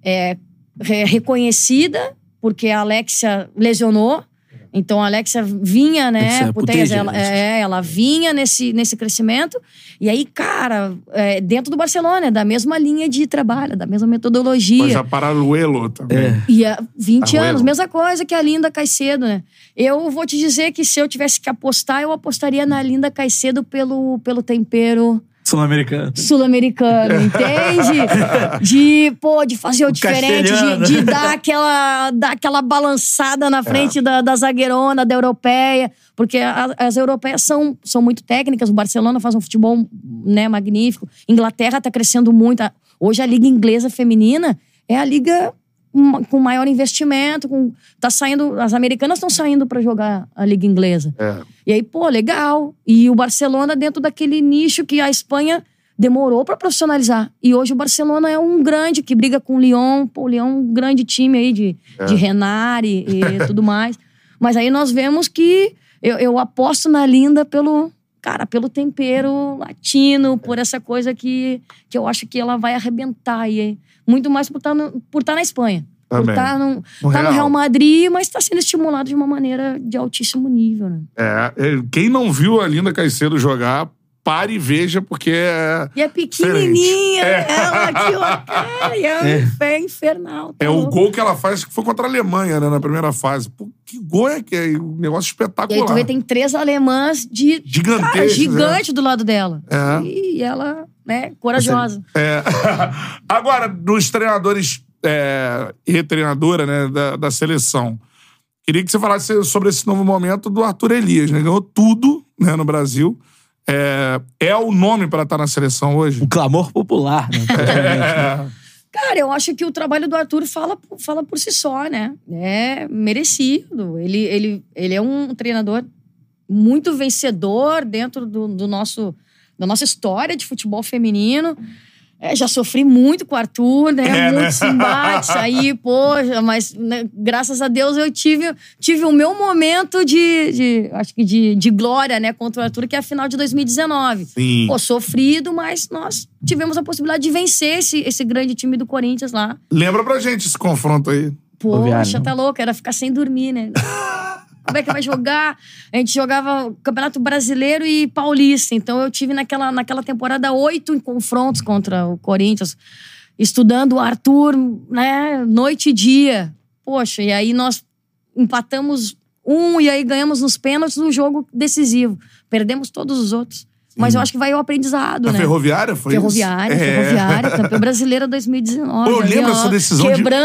reconhecida, porque a Alexia lesionou. Então a Alexia vinha, né? Ela vinha nesse crescimento. E aí, cara, dentro do Barcelona, da mesma linha de trabalho, da mesma metodologia. Mas a Paraluelo também. E há 20 anos, mesma coisa que a Linda Caicedo, né? Eu vou te dizer que se eu tivesse que apostar, eu apostaria na Linda Caicedo pelo tempero sul-americano, entende? De fazer o diferente, de dar aquela balançada na frente da zagueirona, da europeia, porque as europeias são muito técnicas. O Barcelona faz um futebol, né, magnífico. Inglaterra tá crescendo muito. Hoje a Liga Inglesa Feminina é a liga com maior investimento, as americanas estão saindo pra jogar a Liga Inglesa. E aí, legal. E o Barcelona dentro daquele nicho que a Espanha demorou pra profissionalizar. E hoje o Barcelona é um grande que briga com o Lyon. O Lyon é um grande time aí de Renari e tudo mais. Mas aí nós vemos que eu aposto na Linda pelo tempero latino, por essa coisa que eu acho que ela vai arrebentar aí. Muito mais por estar na Espanha. Também. Por estar no Real Madrid, mas está sendo estimulado de uma maneira de altíssimo nível, né? Quem não viu a Linda Caicedo jogar, pare e veja, porque E é pequenininha, ela aqui, ó. É infernal. Tá o gol que ela faz, que foi contra a Alemanha, né, na primeira fase. Pô, que gol é que é? Um negócio espetacular. E aí tu vê, tem 3 alemãs gigante do lado dela. E ela, né, corajosa. Agora, dos treinadores e treinadora, né, da seleção, queria que você falasse sobre esse novo momento do Arthur Elias, né? Ganhou tudo, né, no Brasil. É o nome para estar na seleção hoje? O clamor popular, né? Cara, eu acho que o trabalho do Arthur fala por si só, né? É merecido. Ele é um treinador muito vencedor dentro da nossa história de futebol feminino. Já sofri muito com o Arthur, né? Muitos embates. Aí, poxa, mas né, graças a Deus eu tive o meu momento de glória, né? Contra o Arthur, que é a final de 2019. Sim. Pô, sofrido, mas nós tivemos a possibilidade de vencer esse grande time do Corinthians lá. Lembra pra gente esse confronto aí. Poxa, tá louco. Era ficar sem dormir, né? Como é que vai jogar? A gente jogava Campeonato Brasileiro e Paulista. Então eu tive naquela temporada 8 confrontos contra o Corinthians, estudando o Arthur, né, noite e dia. Poxa, e aí nós empatamos e aí ganhamos nos pênaltis no jogo decisivo. Perdemos todos os outros. Mas eu acho que vai o aprendizado, né? A Ferroviária foi Ferroviária, isso? Ferroviária, campeã brasileira 2019. Eu lembro essa decisão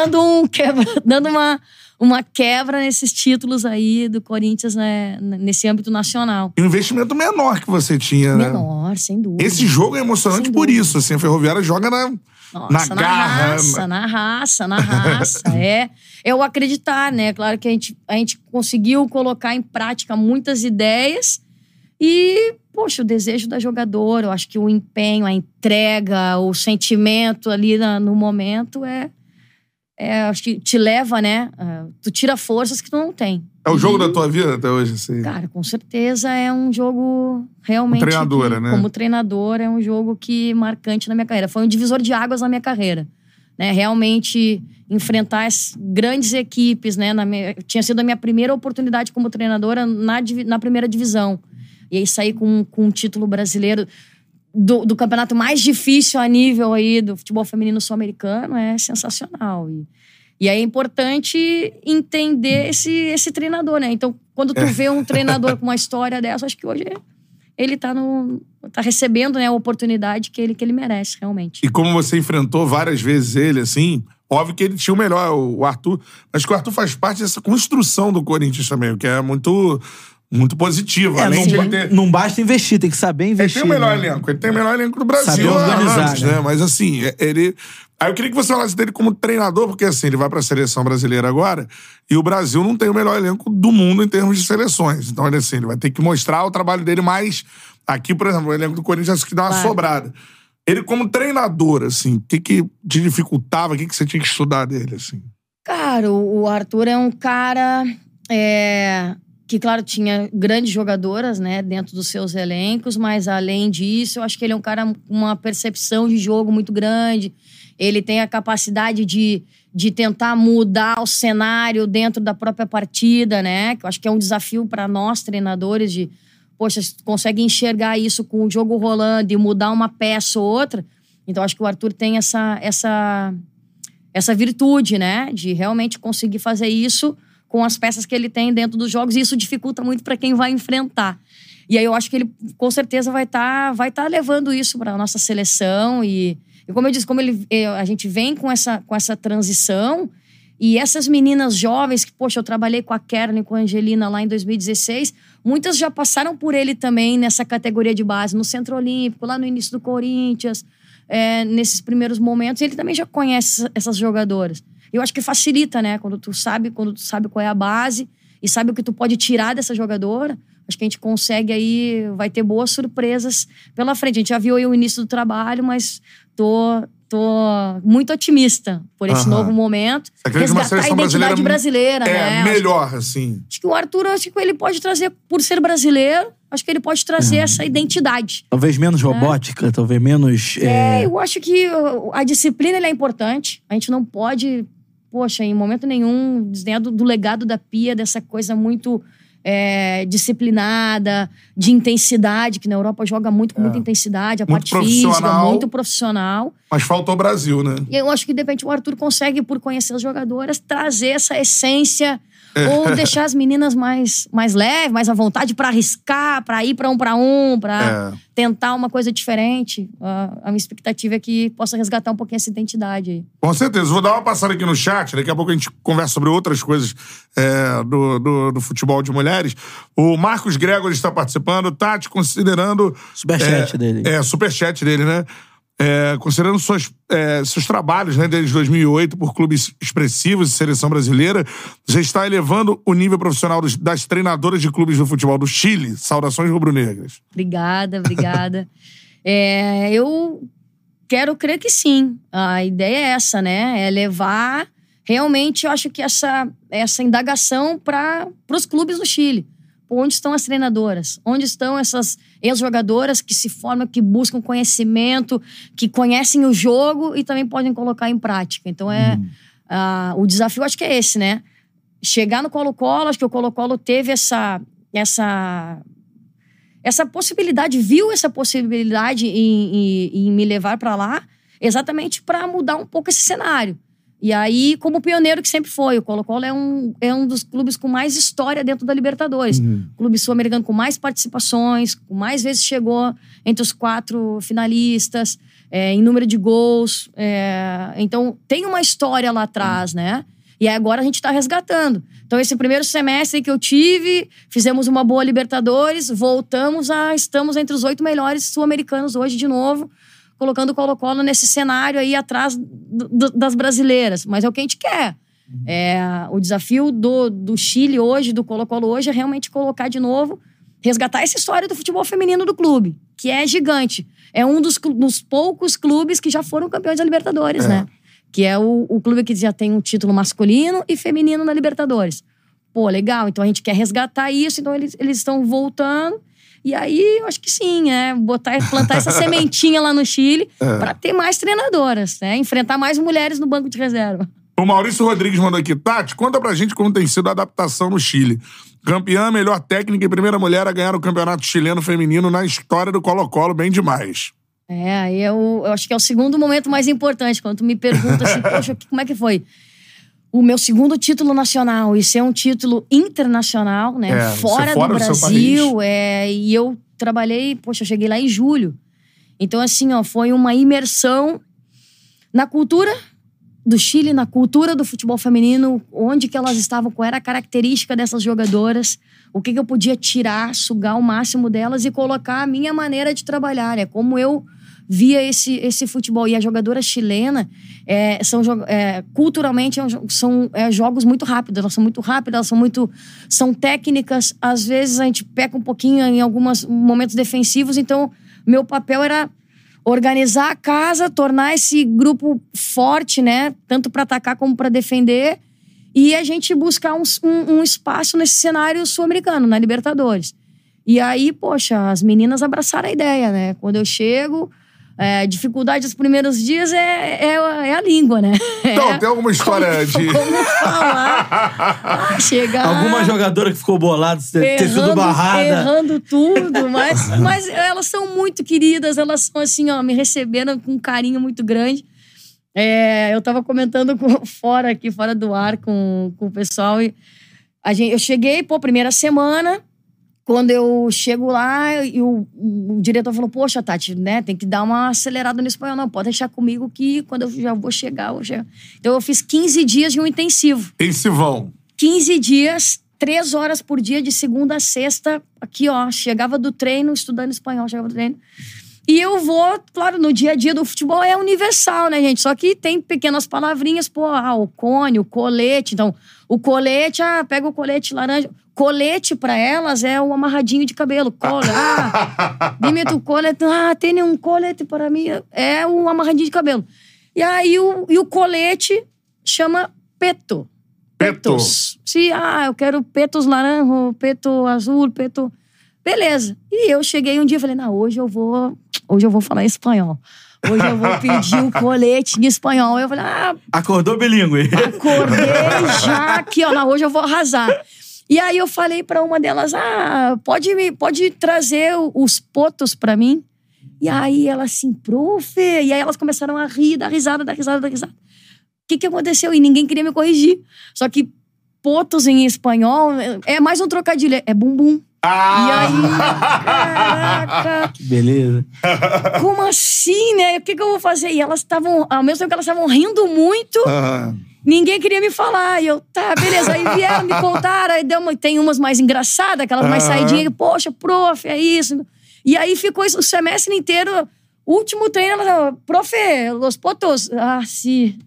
dando uma quebra nesses títulos aí do Corinthians, né, nesse âmbito nacional. E um investimento menor que você tinha, né? Menor, sem dúvida. Esse jogo é emocionante por isso, assim, a Ferroviária joga na garra. Na raça. É o acreditar, né? Claro que a gente conseguiu colocar em prática muitas ideias e, poxa, o desejo da jogadora, eu acho que o empenho, a entrega, o sentimento ali no momento acho que te leva, né? Tu tira forças que tu não tem. É o jogo da tua vida até hoje, assim? Cara, com certeza é um jogo realmente... Como treinadora, né? Como treinadora, é um jogo marcante na minha carreira. Foi um divisor de águas na minha carreira. Né? Realmente enfrentar as grandes equipes, né? Tinha sido a minha primeira oportunidade como treinadora na primeira divisão. E aí sair com um título brasileiro do campeonato mais difícil a nível aí do futebol feminino sul-americano é sensacional. E aí é importante entender esse treinador, né? Então, quando tu vê um treinador com uma história dessa, acho que hoje ele tá recebendo, né, a oportunidade que ele merece, realmente. E como você enfrentou várias vezes ele, assim, óbvio que ele tinha o melhor, o Arthur, mas que o Arthur faz parte dessa construção do Corinthians também, o que é muito positivo. Não basta investir, tem que saber investir. Ele tem o melhor elenco. Ele tem o melhor elenco do Brasil. Saber organizar, antes, né? Mas assim, ele... Aí eu queria que você falasse dele como treinador, porque assim, ele vai pra seleção brasileira agora e o Brasil não tem o melhor elenco do mundo em termos de seleções. Então, ele vai ter que mostrar o trabalho dele mais... Aqui, por exemplo, o elenco do Corinthians acho que dá uma sobrada. Ele como treinador, assim, o que te dificultava? O que você tinha que estudar dele, assim? Cara, o Arthur é um cara... que, claro, tinha grandes jogadoras, né, dentro dos seus elencos, mas, além disso, eu acho que ele é um cara com uma percepção de jogo muito grande. Ele tem a capacidade de tentar mudar o cenário dentro da própria partida, né, que eu acho que é um desafio para nós, treinadores, poxa, se tu consegue enxergar isso com o jogo rolando e mudar uma peça ou outra. Então, acho que o Arthur tem essa virtude, né, de realmente conseguir fazer isso com as peças que ele tem dentro dos jogos, e isso dificulta muito para quem vai enfrentar. E aí eu acho que ele, com certeza, vai tá levando isso para a nossa seleção. E como eu disse, a gente vem com essa transição, e essas meninas jovens, que, poxa, eu trabalhei com a Kerlin, com a Angelina lá em 2016, muitas já passaram por ele também nessa categoria de base, no Centro Olímpico, lá no início do Corinthians, nesses primeiros momentos. Ele também já conhece essas jogadoras. Eu acho que facilita, né? Quando tu sabe qual é a base e sabe o que tu pode tirar dessa jogadora, acho que a gente consegue aí, vai ter boas surpresas pela frente. A gente já viu aí o início do trabalho, mas tô muito otimista por esse novo momento. Resgatar a identidade brasileira, né? Melhor, assim. Acho que o Arthur, ele pode trazer, por ser brasileiro, acho que ele pode trazer essa identidade. Talvez menos robótica, talvez menos... eu acho que a disciplina é importante. A gente não pode... Poxa, em momento nenhum, desdenhar do legado da Pia, dessa coisa muito disciplinada, de intensidade, que na Europa joga muito com muita intensidade, a parte física, muito profissional. Mas faltou o Brasil, né? E eu acho que, de repente, o Arthur consegue, por conhecer as jogadoras, trazer essa essência, ou deixar as meninas mais leves, mais à vontade para arriscar, para ir para para tentar uma coisa diferente. A minha expectativa é que possa resgatar um pouquinho essa identidade aí. Com certeza. Vou dar uma passada aqui no chat, daqui a pouco a gente conversa sobre outras coisas do futebol de mulheres. O Marcos Gregor está participando, Tati, considerando... Superchat dele. Superchat dele, né? Considerando seus trabalhos, né, desde 2008 por clubes expressivos e seleção brasileira, já está elevando o nível profissional das treinadoras de clubes do futebol do Chile. Saudações rubro-negras. Obrigada. quero crer que sim. A ideia é essa, né? É levar... Realmente, eu acho que essa indagação para os clubes do Chile. Onde estão as treinadoras? Onde estão essas ex-jogadoras que se formam, que buscam conhecimento, que conhecem o jogo e também podem colocar em prática? Então, o desafio, acho que é esse, né? Chegar no Colo-Colo, acho que o Colo-Colo teve essa possibilidade, viu essa possibilidade em me levar para lá, exatamente para mudar um pouco esse cenário. E aí, como pioneiro que sempre foi, o Colo-Colo é um dos clubes com mais história dentro da Libertadores. Clube sul-americano com mais participações, com mais vezes chegou entre os 4 finalistas, em número de gols. Então, tem uma história lá atrás, né? E agora a gente tá resgatando. Então, esse primeiro semestre que eu tive, fizemos uma boa Libertadores, estamos entre os 8 melhores sul-americanos hoje de novo, colocando o Colo-Colo nesse cenário aí atrás das brasileiras. Mas é o que a gente quer. O desafio do Chile hoje, do Colo-Colo hoje, é realmente colocar de novo, resgatar essa história do futebol feminino do clube, que é gigante. É um dos poucos clubes que já foram campeões da Libertadores, né? Que é o clube que já tem um título masculino e feminino na Libertadores. Pô, legal. Então a gente quer resgatar isso, então eles estão voltando. E aí, eu acho que sim, plantar essa sementinha lá no Chile pra ter mais treinadoras, né? Enfrentar mais mulheres no banco de reserva. O Maurício Rodrigues mandou aqui. Tati, conta pra gente como tem sido a adaptação no Chile. Campeã, melhor técnica e primeira mulher a ganhar o campeonato chileno feminino na história do Colo-Colo, bem demais. Eu acho que é o segundo momento mais importante, quando tu me pergunta assim, poxa, como é que foi? O meu segundo título nacional, isso é um título internacional, né? Fora do Brasil. E eu trabalhei, eu cheguei lá em julho. Então, assim, foi uma imersão na cultura do Chile, na cultura do futebol feminino, onde que elas estavam, qual era a característica dessas jogadoras, o que eu podia tirar, sugar o máximo delas e colocar a minha maneira de trabalhar, como eu via esse futebol. E a jogadora chilena, culturalmente, são jogos muito rápidos. Elas são muito rápidas, são técnicas. Às vezes a gente peca um pouquinho em alguns momentos defensivos. Então, meu papel era organizar a casa, tornar esse grupo forte, né? Tanto para atacar como para defender. E a gente buscar um espaço nesse cenário sul-americano, na Libertadores. E aí, as meninas abraçaram a ideia, né? Quando eu chego... dificuldade dos primeiros dias é a língua, né? Então, tem alguma história de... Como falar, chegar... Alguma jogadora que ficou bolada, ter sido barrada. Errando tudo, mas elas são muito queridas, elas são assim, me receberam com um carinho muito grande. Eu tava comentando fora do ar com o pessoal e eu cheguei, primeira semana... Quando eu chego lá, e o diretor falou, poxa, Tati, né, tem que dar uma acelerada no espanhol. Não, pode deixar comigo que quando eu já vou chegar, Então eu fiz 15 dias de um intensivo. Intensivão. 15 dias, 3 horas por dia, de segunda a sexta, aqui, chegava do treino, estudando espanhol, chegava do treino. E eu vou, claro, no dia a dia do futebol é universal, né, gente? Só que tem pequenas palavrinhas, o cone, o colete. Então, o colete, pega o colete laranja... Colete, pra elas, é o amarradinho de cabelo. Dime tu colete. Tem um colete para mim. É o amarradinho de cabelo. E aí, o colete chama peto. Petos. Eu quero petos laranja, peto azul, peto... Beleza. E eu cheguei um dia e falei, hoje eu vou falar espanhol. Hoje eu vou pedir o colete em espanhol. Eu falei, Acordou bilíngue. Acordei já aqui, hoje eu vou arrasar. E aí eu falei pra uma delas, pode trazer os potos pra mim? E aí ela assim, prof... E aí elas começaram a rir, dar risada. O que aconteceu? E ninguém queria me corrigir. Só que potos em espanhol é mais um trocadilho, é bumbum. E aí, caraca... Que beleza. Como assim, né? O que eu vou fazer? E elas estavam, ao mesmo tempo que elas estavam rindo muito... Ninguém queria me falar. E eu, beleza. Aí vieram me contar. Aí tem umas mais engraçadas, aquelas mais saidinhas. Poxa, prof, é isso. E aí ficou isso o semestre inteiro. Último treino, ela falou, prof, los potos. Sim.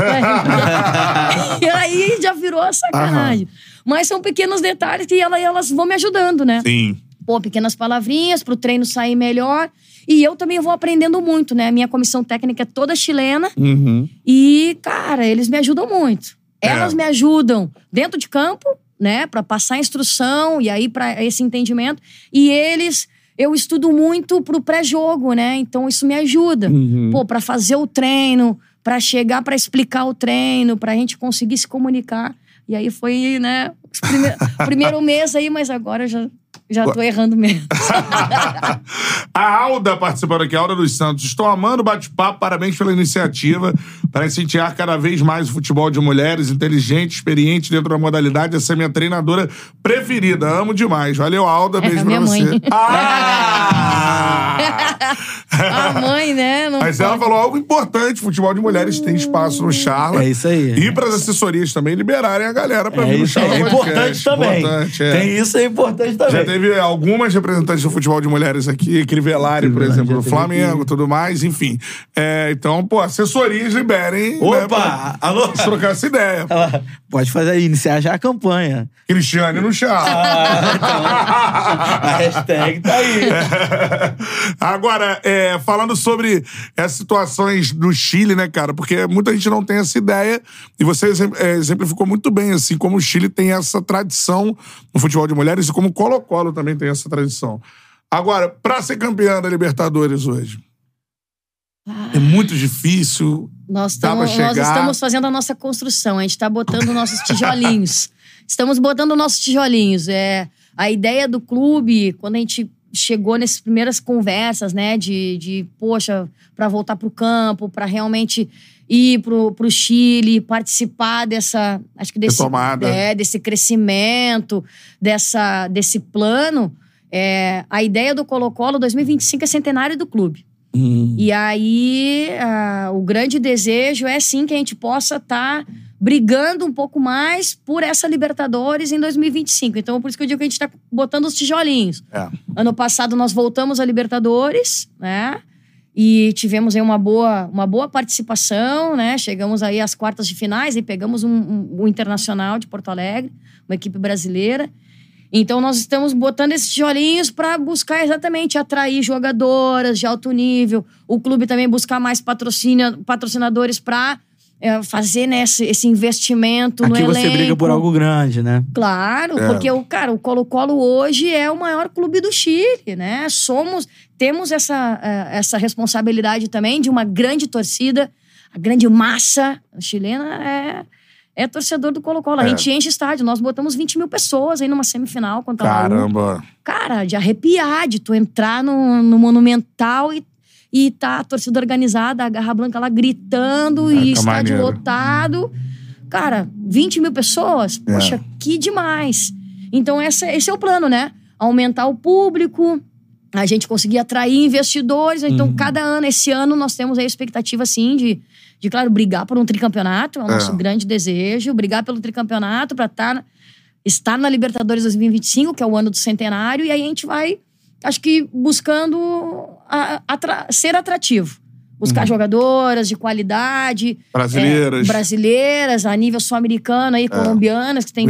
E aí já virou a sacanagem. Mas são pequenos detalhes que elas vão me ajudando, né? Sim. Pequenas palavrinhas pro treino sair melhor. E eu também vou aprendendo muito, né? A minha comissão técnica é toda chilena. E, cara, eles me ajudam muito. Elas me ajudam dentro de campo, né? Pra passar a instrução e aí pra esse entendimento. E eu estudo muito pro pré-jogo, né? Então isso me ajuda. Pô, pra fazer o treino, pra chegar pra explicar o treino, pra gente conseguir se comunicar. E aí foi, né? Primeiro mês aí, mas agora já tô errando mesmo. A Alda participando aqui, a Alda dos Santos. Estou amando o bate-papo, parabéns pela iniciativa para incentivar cada vez mais o futebol de mulheres, inteligente, experiente dentro da modalidade. Essa é a minha treinadora preferida. Amo demais. Valeu, Alda. Beijo pra você. Mãe. A mãe, né? Mas ela falou algo importante. Futebol de mulheres tem espaço no Charla. É isso aí. E para as assessorias também liberarem a galera para vir no Charla. É importante também. Tem isso, é importante também. Já teve algumas representantes do futebol de mulheres aqui, Crivellari, por exemplo, do Flamengo, tudo mais, enfim. Então, pô, assessorias liberem. Opa! Né, alô? Trocar essa ideia. Pode iniciar já a campanha. Cristiane no Charla. Então, a hashtag tá aí. Agora, falando sobre as situações do Chile, né, cara? Porque muita gente não tem essa ideia. E você exemplificou muito bem, assim, como o Chile tem essa tradição no futebol de mulheres e como o Colo-Colo também tem essa tradição. Agora, pra ser campeã da Libertadores hoje, é muito difícil. Nós estamos fazendo a nossa construção. A gente tá botando nossos tijolinhos. Estamos botando nossos tijolinhos. A ideia do clube, quando a gente chegou nessas primeiras conversas, né, poxa, pra voltar pro campo, pra realmente ir pro Chile, participar dessa, acho que desse crescimento, desse plano, a ideia do Colo-Colo 2025 é centenário do clube. E aí, o grande desejo é sim que a gente possa estar brigando um pouco mais por essa Libertadores em 2025. Então, por isso que eu digo que a gente está botando os tijolinhos. Ano passado nós voltamos à Libertadores, né? E tivemos aí uma boa participação, né? Chegamos aí às quartas de finais e pegamos um Internacional de Porto Alegre, uma equipe brasileira. Então, nós estamos botando esses tijolinhos para buscar exatamente atrair jogadoras de alto nível. O clube também buscar mais patrocinadores para fazer, né, esse investimento no elenco. Aqui você briga por algo grande, né? Claro, porque o Colo-Colo hoje é o maior clube do Chile, né? Temos essa responsabilidade também de uma grande torcida, a grande massa chilena é torcedor do Colo-Colo. A gente enche estádio. Nós botamos 20 mil pessoas aí numa semifinal contra a Laú. Caramba! Cara, de arrepiar, de tu entrar no Monumental e tá a torcida organizada, a Garra Blanca lá gritando e estádio lotado. Cara, 20 mil pessoas? Poxa, que demais! Então esse é o plano, né? Aumentar o público, a gente conseguir atrair investidores. Então, cada ano, esse ano, nós temos a expectativa, assim, de claro, brigar por um tricampeonato. É o nosso grande desejo. Brigar pelo tricampeonato para estar na Libertadores 2025, que é o ano do centenário. E aí a gente vai, acho que, buscando ser atrativo. Buscar jogadoras de qualidade. Brasileiras, a nível sul-americano, aí, colombianas, que tem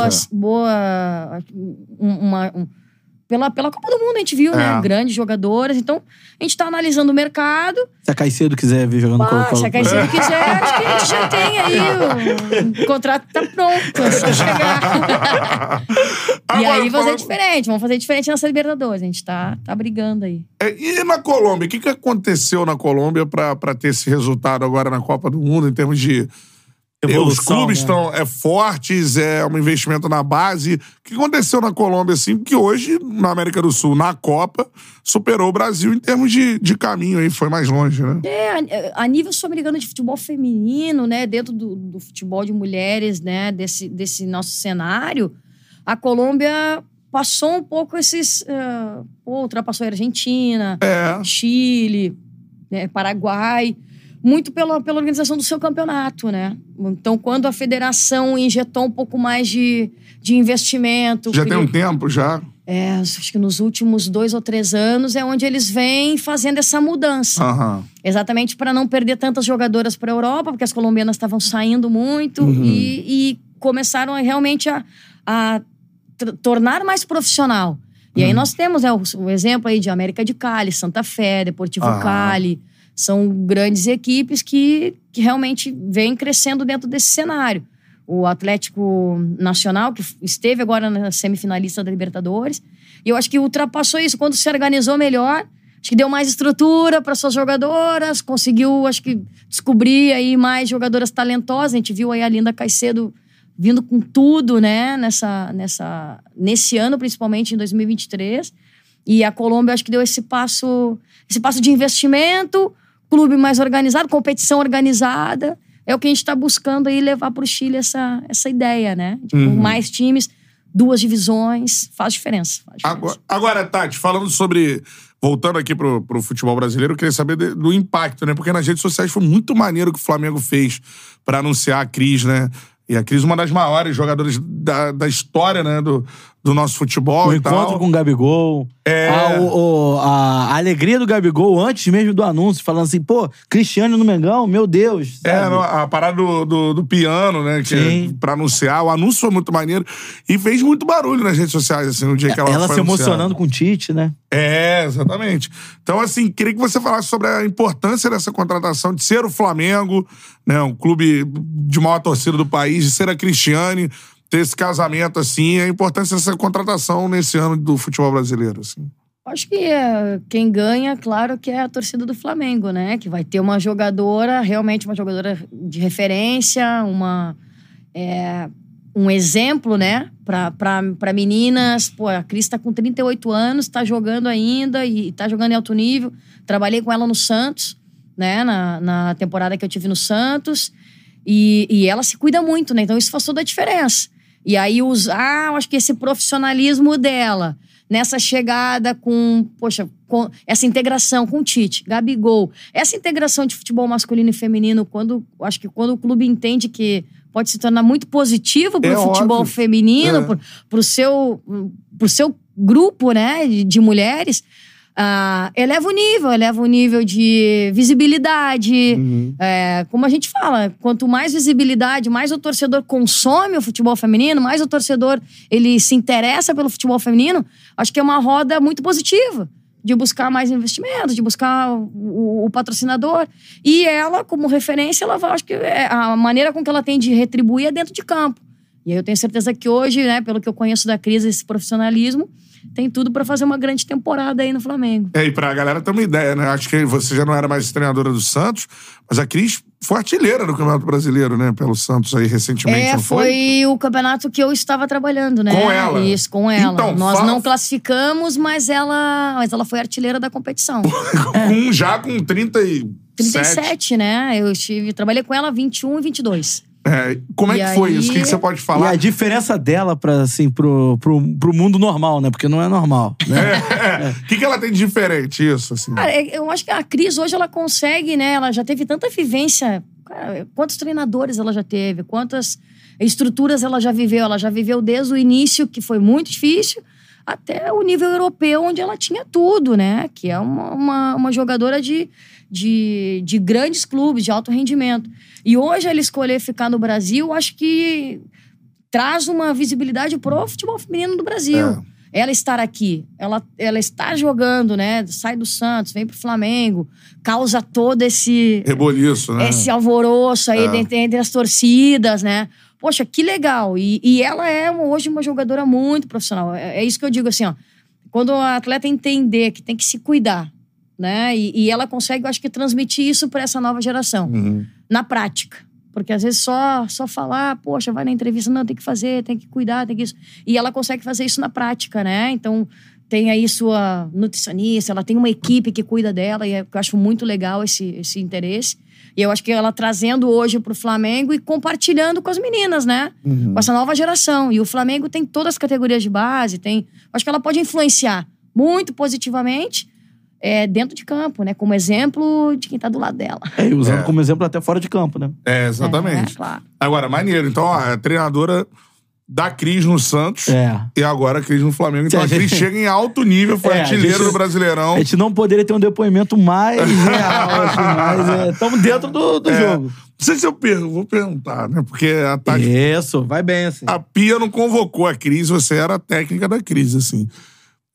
pela Copa do Mundo a gente viu, né? Grandes jogadoras. Então, a gente tá analisando o mercado. Se a Caicedo quiser vir jogando Colo-Colo. Se a Caicedo quiser, acho que a gente já tem aí. O contrato tá pronto, é só chegar. E aí vamos fazer diferente nessa Libertadores. A gente tá brigando aí. E na Colômbia? O que aconteceu na Colômbia pra ter esse resultado agora na Copa do Mundo, em termos de evolução? Os clubes estão fortes, um investimento na base. O que aconteceu na Colômbia, assim, que hoje, na América do Sul, na Copa, superou o Brasil em termos de caminho aí, foi mais longe, né? A nível sul-americano de futebol feminino, né, dentro do futebol de mulheres, né, desse nosso cenário, a Colômbia passou um pouco ultrapassou a Argentina, Chile, né, Paraguai, muito pela organização do seu campeonato, né? Então, quando a federação injetou um pouco mais de investimento... Já tem um tempo, já? Acho que nos últimos 2 ou 3 anos é onde eles vêm fazendo essa mudança. Exatamente para não perder tantas jogadoras para a Europa, porque as colombianas estavam saindo muito e começaram realmente a tornar mais profissional. E aí nós temos, né, o exemplo aí de América de Cali, Santa Fé, Deportivo Cali. São grandes equipes que realmente vêm crescendo dentro desse cenário. O Atlético Nacional, que esteve agora na semifinalista da Libertadores. E eu acho que ultrapassou isso. Quando se organizou melhor, acho que deu mais estrutura para suas jogadoras, conseguiu, acho que, descobrir aí mais jogadoras talentosas. A gente viu aí a Linda Caicedo vindo com tudo, né? Nesse ano, principalmente em 2023. E a Colômbia, acho que deu esse passo de investimento, clube mais organizado, competição organizada. É o que a gente está buscando aí, levar para o Chile essa ideia, né? Tipo, mais times, 2 divisões, faz diferença. Agora, Tati, falando sobre... Voltando aqui pro futebol brasileiro, eu queria saber do impacto, né? Porque nas redes sociais foi muito maneiro o que o Flamengo fez para anunciar a Cris, né? E a Cris, uma das maiores jogadoras da história, né? Do nosso futebol e tal. O encontro com o Gabigol. A alegria do Gabigol antes mesmo do anúncio, falando assim, pô, Cristiano no Mengão, meu Deus. Sabe? A parada do piano, né? Pra anunciar. O anúncio foi muito maneiro. E fez muito barulho nas redes sociais, assim, no dia que ela foi se emocionando com o Tite, né? Exatamente. Então, assim, queria que você falasse sobre a importância dessa contratação, de ser o Flamengo, né? Um clube de maior torcida do país, de ser a Cristiane, ter esse casamento, assim, a importância dessa contratação nesse ano do futebol brasileiro, assim. Acho que quem ganha, claro, que é a torcida do Flamengo, né? Que vai ter uma jogadora, realmente uma jogadora de referência, um exemplo, né? Pra meninas. Pô, a Cris tá com 38 anos, tá jogando ainda e tá jogando em alto nível. Trabalhei com ela no Santos, né? Na temporada que eu tive no Santos. E ela se cuida muito, né? Então isso faz toda a diferença. E aí eu acho que esse profissionalismo dela, nessa chegada com essa integração com o Tite, Gabigol, essa integração de futebol masculino e feminino, acho que quando o clube entende que pode se tornar muito positivo pro futebol feminino, pro seu grupo, né, de mulheres, eleva o nível de visibilidade. Como a gente fala, quanto mais visibilidade, mais o torcedor consome o futebol feminino, mais o torcedor ele se interessa pelo futebol feminino, acho que é uma roda muito positiva de buscar mais investimentos, de buscar o patrocinador. E ela, como referência, acho que a maneira com que ela tem de retribuir é dentro de campo. E aí eu tenho certeza que hoje, né, pelo que eu conheço da Cris, esse profissionalismo, tem tudo pra fazer uma grande temporada aí no Flamengo. E pra galera ter uma ideia, né? Acho que você já não era mais treinadora do Santos, mas a Cris foi artilheira no Campeonato Brasileiro, né? Pelo Santos aí recentemente, não foi? Foi o campeonato que eu estava trabalhando, né? Com ela? Isso, com ela. Então, nós não classificamos, mas ela foi artilheira da competição. Já com 37, né? Trabalhei com ela 21 e 22. Como é que foi isso? O que você pode falar? E a diferença dela pro mundo normal, né? Porque não é normal, né? O que ela tem de diferente, isso? Assim? Cara, eu acho que a Cris hoje, ela consegue, né? Ela já teve tanta vivência. Cara, quantos treinadores ela já teve? Quantas estruturas ela já viveu? Ela já viveu desde o início, que foi muito difícil, até o nível europeu, onde ela tinha tudo, né? Que é uma jogadora de grandes clubes, de alto rendimento. E hoje ela escolher ficar no Brasil, acho que traz uma visibilidade pro futebol feminino do Brasil. Ela estar aqui, ela está jogando, né? Sai do Santos, vem pro Flamengo, causa todo esse... reboliço, né? Esse alvoroço aí entre as torcidas, né? Poxa, que legal. E ela é hoje uma jogadora muito profissional. É isso que eu digo, assim, ó. Quando o atleta entender que tem que se cuidar, né? E ela consegue, eu acho que, transmitir isso para essa nova geração. Na prática. Porque às vezes só falar, poxa, vai na entrevista, não, tem que fazer, tem que cuidar, tem que isso. E ela consegue fazer isso na prática, né? Então, tem aí sua nutricionista, ela tem uma equipe que cuida dela, e eu acho muito legal esse interesse. E eu acho que ela trazendo hoje pro Flamengo e compartilhando com as meninas, né? Com essa nova geração. E o Flamengo tem todas as categorias de base, acho que ela pode influenciar muito positivamente dentro de campo, né? Como exemplo de quem tá do lado dela. E usando como exemplo até fora de campo, né? Exatamente. Claro. Agora, maneiro. Então, a treinadora da Cris no Santos e agora a Cris no Flamengo. Então a Cris chega em alto nível, foi artilheiro do Brasileirão. A gente não poderia ter um depoimento mais real, assim, mas estamos dentro do jogo. Não sei se vou perguntar, né? Porque a Tati... Isso, vai bem, assim. A Pia não convocou a Cris, você era a técnica da Cris, assim.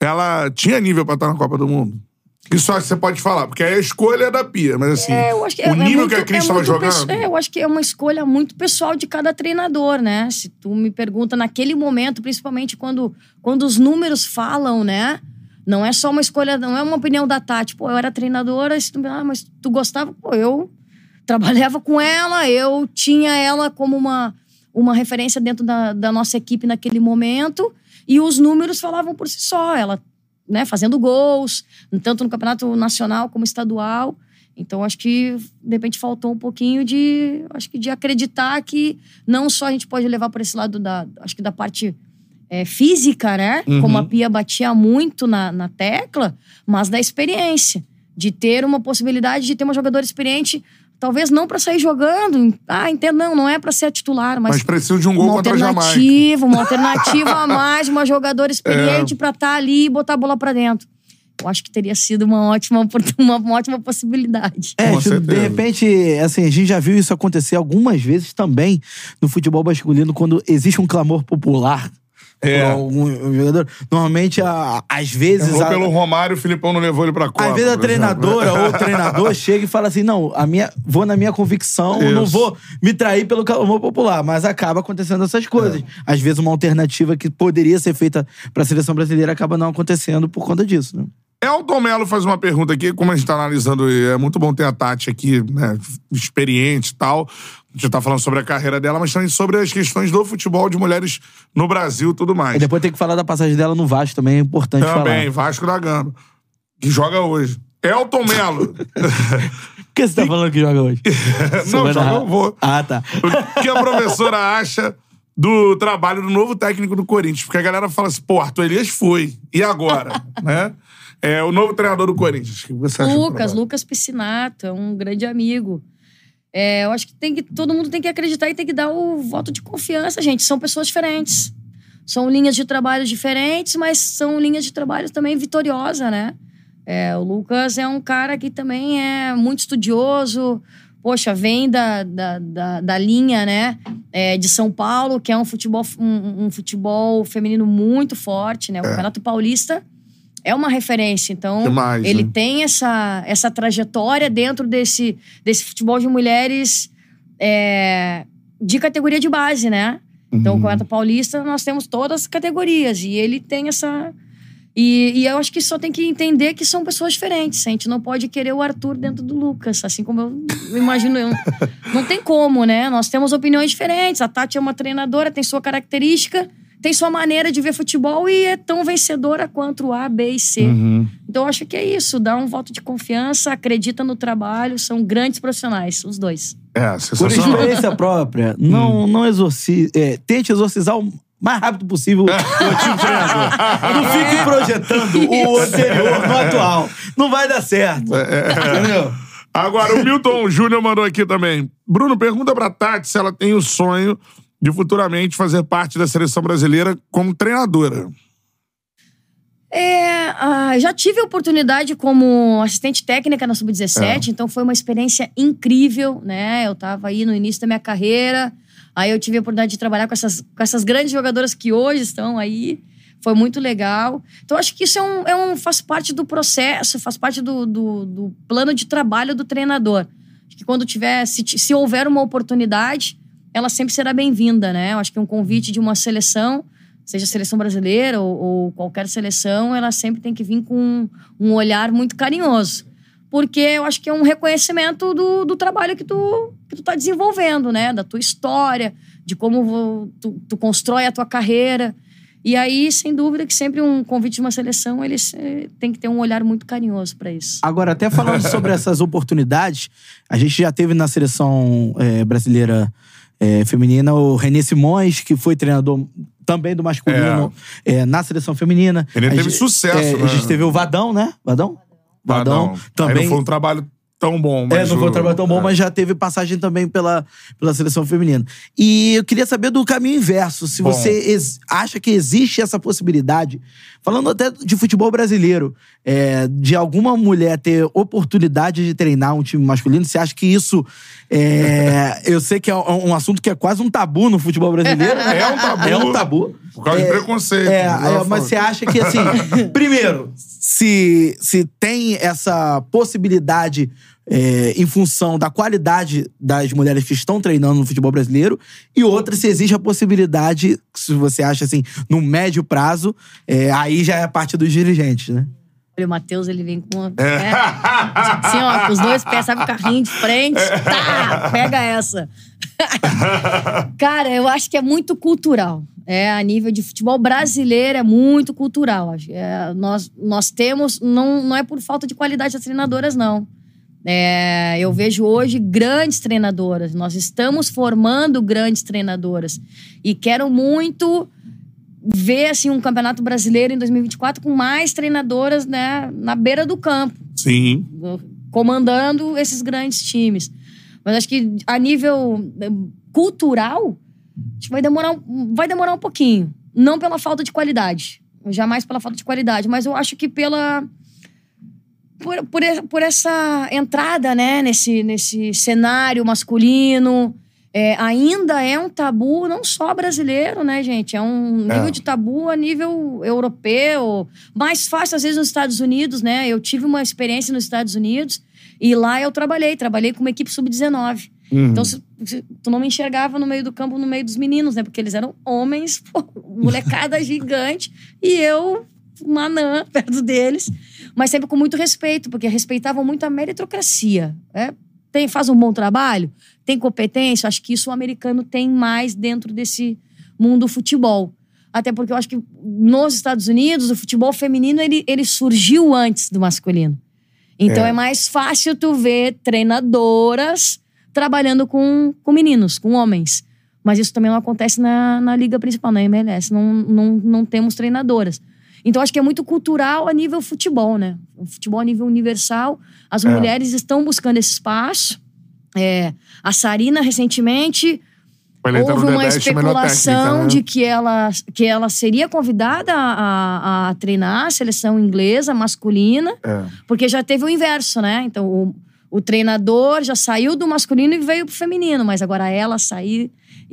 ela tinha nível pra estar na Copa do Mundo? Isso só você pode falar, porque aí a escolha é da Pia, mas assim, eu acho que o nível que a Cris estava muito jogando... eu acho que é uma escolha muito pessoal de cada treinador, né? Se tu me pergunta naquele momento, principalmente quando os números falam, né? Não é só uma escolha, não é uma opinião da Tati. Pô, eu era treinadora, mas tu gostava? Pô, eu trabalhava com ela, eu tinha ela como uma referência dentro da nossa equipe naquele momento, e os números falavam por si só. Ela, né, fazendo gols, tanto no campeonato nacional como estadual. Então, acho que, de repente, faltou um pouquinho de acreditar que não só a gente pode levar por esse lado da parte física, né? Uhum. Como a Pia batia muito na tecla, mas da experiência. De ter uma possibilidade de ter uma jogadora experiente, talvez não pra sair jogando. Entendo, não é pra ser a titular, mas precisa de um gol contra a Jamaica. Uma alternativa a mais, uma jogadora experiente pra estar ali e botar a bola pra dentro. Eu acho que teria sido uma ótima possibilidade. De repente, assim, a gente já viu isso acontecer algumas vezes também no futebol masculino, quando existe um clamor popular por algum jogador. Normalmente, às vezes... pelo Romário, o Filipão não levou ele pra Copa. Às vezes a treinadora ou o treinador chega e fala assim, não, vou na minha convicção, não vou me trair pelo clamor popular, mas acaba acontecendo essas coisas. Às vezes uma alternativa que poderia ser feita pra seleção brasileira acaba não acontecendo por conta disso, né? Elton Melo faz uma pergunta aqui, como a gente tá analisando, é muito bom ter a Tati aqui, né, experiente e tal. A gente tá falando sobre a carreira dela, mas também sobre as questões do futebol de mulheres no Brasil e tudo mais. E depois tem que falar da passagem dela no Vasco também, é importante falar. Também, Vasco da Gama, que joga hoje. Elton Melo. Por que você tá falando que joga hoje? Não, joga eu vou. Tá. O que a professora acha do trabalho do novo técnico do Corinthians? Porque a galera fala assim, pô, Arthur Elias foi, e agora? Né? O novo treinador do Corinthians. O que você acha? Lucas Piscinato, é um grande amigo. Eu acho que todo mundo tem que acreditar e tem que dar o voto de confiança, gente. São pessoas diferentes. São linhas de trabalho diferentes, mas são linhas de trabalho também vitoriosas, né? O Lucas é um cara que também é muito estudioso. Poxa, vem da linha, né? De São Paulo, que é um futebol feminino muito forte, né? O Campeonato Paulista é uma referência. Então, demais, ele tem essa trajetória dentro desse futebol de mulheres de categoria de base, né? Então, o Campeonato Paulista, nós temos todas as categorias. E ele tem essa... E eu acho que só tem que entender que são pessoas diferentes. A gente não pode querer o Arthur dentro do Lucas, assim como eu imagino. Não tem como, né? Nós temos opiniões diferentes. A Tati é uma treinadora, tem sua característica, tem sua maneira de ver futebol e é tão vencedora quanto o A, B e C. Então, eu acho que é isso. Dá um voto de confiança, acredita no trabalho. São grandes profissionais, os dois. Por experiência própria, não tente exorcizar o mais rápido possível o antigo treinador. Não fique projetando o anterior no atual. Não vai dar certo. Entendeu? Agora, o Milton Júnior mandou aqui também. Bruno, pergunta pra Tati se ela tem o sonho de futuramente fazer parte da seleção brasileira como treinadora. Já tive a oportunidade como assistente técnica na Sub-17, então foi uma experiência incrível, né? Eu tava aí no início da minha carreira, aí eu tive a oportunidade de trabalhar com essas grandes jogadoras que hoje estão aí. Foi muito legal. Então, acho que isso faz parte do processo, faz parte do plano de trabalho do treinador. Acho que quando se houver uma oportunidade, ela sempre será bem-vinda, né? Eu acho que um convite de uma seleção, seja a seleção brasileira ou qualquer seleção, ela sempre tem que vir com um olhar muito carinhoso. Porque eu acho que é um reconhecimento do trabalho que tu tá desenvolvendo, né? Da tua história, de como tu constrói a tua carreira. E aí, sem dúvida, que sempre um convite de uma seleção, eles tem que ter um olhar muito carinhoso para isso. Agora, até falando sobre essas oportunidades, a gente já teve na seleção brasileira feminina o René Simões, que foi treinador também do masculino na seleção feminina. Ele teve sucesso, né? A gente teve o Vadão, né? Vadão também. Aí não foi um trabalho tão bom. Mas não foi um trabalho tão bom, mas já teve passagem também pela seleção feminina. E eu queria saber do caminho inverso. Se você acha que existe essa possibilidade, falando até de futebol brasileiro, de alguma mulher ter oportunidade de treinar um time masculino, você acha que isso... eu sei que é um assunto que é quase um tabu no futebol brasileiro. É um tabu. É um tabu. Por causa de preconceito. Mas você acha que, assim... primeiro, se tem essa possibilidade em função da qualidade das mulheres que estão treinando no futebol brasileiro, e outra, se existe a possibilidade, se você acha, assim, no médio prazo, aí já é a parte dos dirigentes, né? O Matheus, ele vem com assim, ó, com os dois pés, sabe, o carrinho de frente, tá, pega essa. Cara, eu acho que é muito cultural. A nível de futebol brasileiro, é muito cultural. Nós temos, não é por falta de qualidade das treinadoras, não. Eu vejo hoje grandes treinadoras. Nós estamos formando grandes treinadoras. E quero muito ver assim, um campeonato brasileiro em 2024 com mais treinadoras, né, na beira do campo. Sim. Comandando esses grandes times. Mas acho que a nível cultural, acho que vai demorar um pouquinho. Não pela falta de qualidade. Jamais pela falta de qualidade. Mas eu acho que por essa entrada, né, nesse cenário masculino, ainda é um tabu não só brasileiro, né, gente? É um nível de tabu a nível europeu. Mais fácil, às vezes, nos Estados Unidos, né? Eu tive uma experiência nos Estados Unidos e lá eu trabalhei com uma equipe sub-19. Então, tu não me enxergava no meio do campo, no meio dos meninos, né? Porque eles eram homens, molecada gigante, e eu, uma anã, perto deles. Mas sempre com muito respeito, porque respeitavam muito a meritocracia. Faz um bom trabalho, tem competência. Acho que isso o americano tem mais dentro desse mundo futebol. Até porque eu acho que nos Estados Unidos, o futebol feminino, ele surgiu antes do masculino. Então é mais fácil tu ver treinadoras trabalhando com meninos, com homens. Mas isso também não acontece na liga principal, na MLS. Não temos treinadoras. Então, acho que é muito cultural a nível futebol, né? O futebol a nível universal. As mulheres estão buscando esse espaço. A Sarina, recentemente, houve uma especulação de que ela seria convidada a treinar a seleção inglesa masculina, porque já teve o inverso, né? Então, o treinador já saiu do masculino e veio pro feminino, mas agora ela sair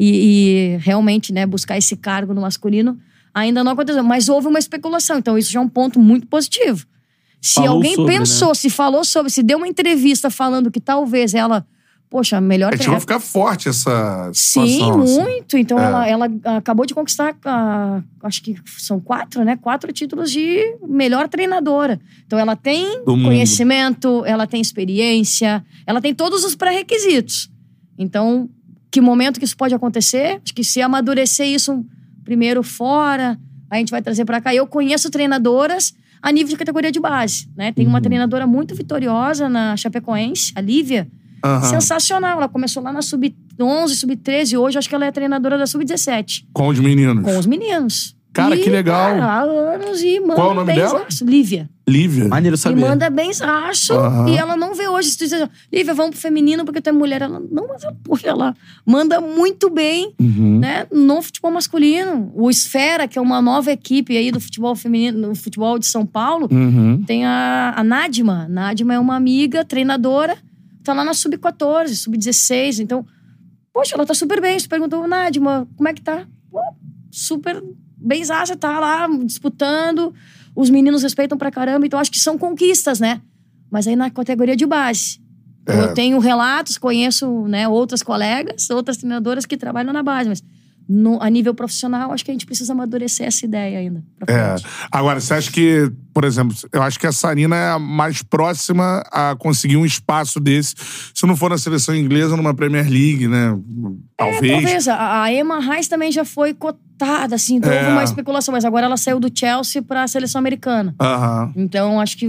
e realmente, né, buscar esse cargo no masculino ainda não aconteceu. Mas houve uma especulação, então isso já é um ponto muito positivo. Se alguém pensou, né? Se falou sobre, se deu uma entrevista falando que talvez ela... Poxa, melhor... vai ficar forte essa situação. Sim, muito. Então, ela acabou de conquistar, acho que são 4, né? 4 títulos de melhor treinadora. Então, ela tem conhecimento, ela tem experiência, ela tem todos os pré-requisitos. Então, que momento que isso pode acontecer? Acho que se amadurecer isso primeiro fora, a gente vai trazer pra cá. Eu conheço treinadoras a nível de categoria de base, né? Tem uma treinadora muito vitoriosa na Chapecoense, a Lívia. Sensacional. Ela começou lá na Sub-11, Sub-13. Hoje acho que ela é treinadora da Sub-17. Com os meninos? Com os meninos. Cara, que legal. Há anos e manda. Qual é o nome dela? Lívia. Maneiro saber. E manda bem zaço. E ela não vê hoje. Se tu dizer, Lívia, vamos pro feminino porque tu é mulher. Ela não, mas ela manda muito bem, né, no futebol masculino. O Esfera, que é uma nova equipe aí do futebol feminino, no futebol de São Paulo, tem a Nadima. Nadima é uma amiga, treinadora. Tá lá na Sub-14, Sub-16. Então, poxa, ela tá super bem. Você perguntou, Nadima, como é que tá? Pô, super bem zaça, tá lá disputando. Os meninos respeitam pra caramba. Então, acho que são conquistas, né? Mas aí na categoria de base. Eu tenho relatos, conheço, né, outras colegas, outras treinadoras que trabalham na base. Mas a nível profissional, acho que a gente precisa amadurecer essa ideia ainda. Agora, você acha que, por exemplo, eu acho que a Sarina é a mais próxima a conseguir um espaço desse, se não for na seleção inglesa, numa Premier League, né? Talvez. Talvez. A Emma Hayes também já foi cotada, assim, então houve uma especulação, mas agora ela saiu do Chelsea pra seleção americana. Então, acho que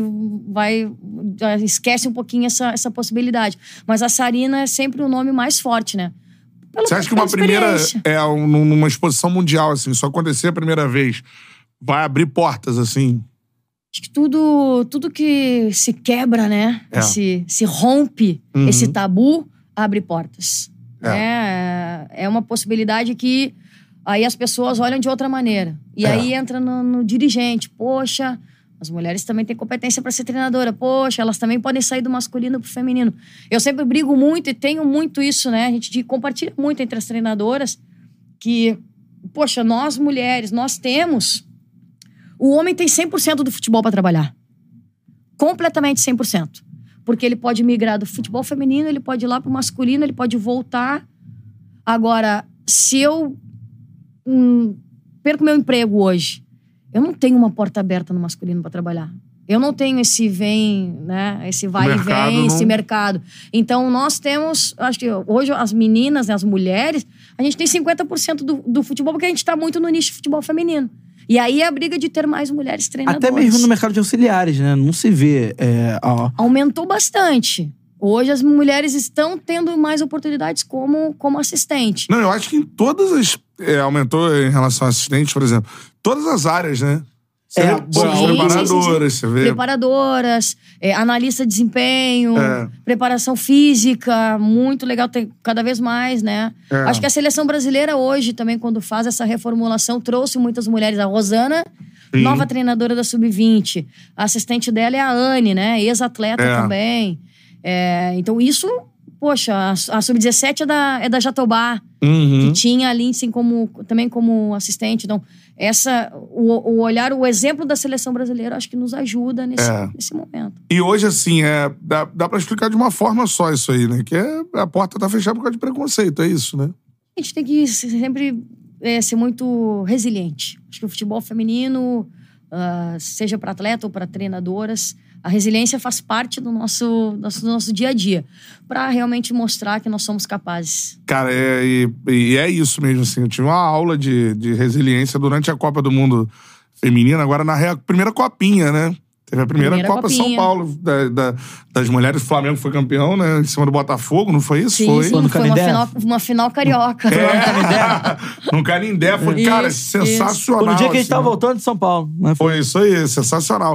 esquece um pouquinho essa possibilidade. Mas a Sarina é sempre o nome mais forte, né? Você acha que uma primeira, numa exposição mundial, assim, só acontecer a primeira vez, vai abrir portas, assim? Acho que tudo que se quebra, né? Se rompe esse tabu, abre portas. É uma possibilidade que aí as pessoas olham de outra maneira. E aí entra no dirigente. Poxa, as mulheres também têm competência para ser treinadora. Poxa, elas também podem sair do masculino pro feminino. Eu sempre brigo muito e tenho muito isso, né? A gente compartilha muito entre as treinadoras que, poxa, nós mulheres, nós temos... O homem tem 100% do futebol para trabalhar. Completamente 100%. Porque ele pode migrar do futebol feminino, ele pode ir lá pro masculino, ele pode voltar. Agora, se eu perco meu emprego hoje, eu não tenho uma porta aberta no masculino para trabalhar. Eu não tenho esse né? Esse vai e vem, esse mercado. Então, nós temos... Acho que hoje as meninas, né, as mulheres, a gente tem 50% do futebol, porque a gente tá muito no nicho de futebol feminino. E aí é a briga de ter mais mulheres treinadoras. Até mesmo no mercado de auxiliares, né? Não se vê... Aumentou bastante. Hoje as mulheres estão tendo mais oportunidades como assistente. Não, eu acho que em todas as... aumentou em relação a assistente, por exemplo. Todas as áreas, né? Você vê preparadoras, você vê... Preparadoras, analista de desempenho, preparação física, muito legal, tem cada vez mais, né? Acho que a seleção brasileira hoje também, quando faz essa reformulação, trouxe muitas mulheres. A Rosana, nova treinadora da Sub-20. A assistente dela é a Anne, né? Ex-atleta também. Então isso, poxa, a Sub-17 é da Jatobá, que tinha a Lindsay também como assistente. Então, o olhar, o exemplo da seleção brasileira, acho que nos ajuda nesse momento. E hoje, assim, dá pra explicar de uma forma só isso aí, né? Que a porta tá fechada por causa de preconceito, é isso, né? A gente tem que sempre ser muito resiliente. Acho que o futebol feminino, seja para atleta ou para treinadoras, a resiliência faz parte do nosso dia a dia, para realmente mostrar que nós somos capazes. Cara, e é isso mesmo, assim. Eu tive uma aula de resiliência durante a Copa do Mundo Feminina, agora na primeira copinha, né? Teve a primeira Copa copinha. São Paulo, das mulheres. O Flamengo foi campeão, né? Em cima do Botafogo, não foi isso? Sim, foi uma final carioca. No Canindé. Foi, cara, sensacional. Foi no dia que a gente assim, tava voltando de São Paulo. Né? Foi isso aí, sensacional.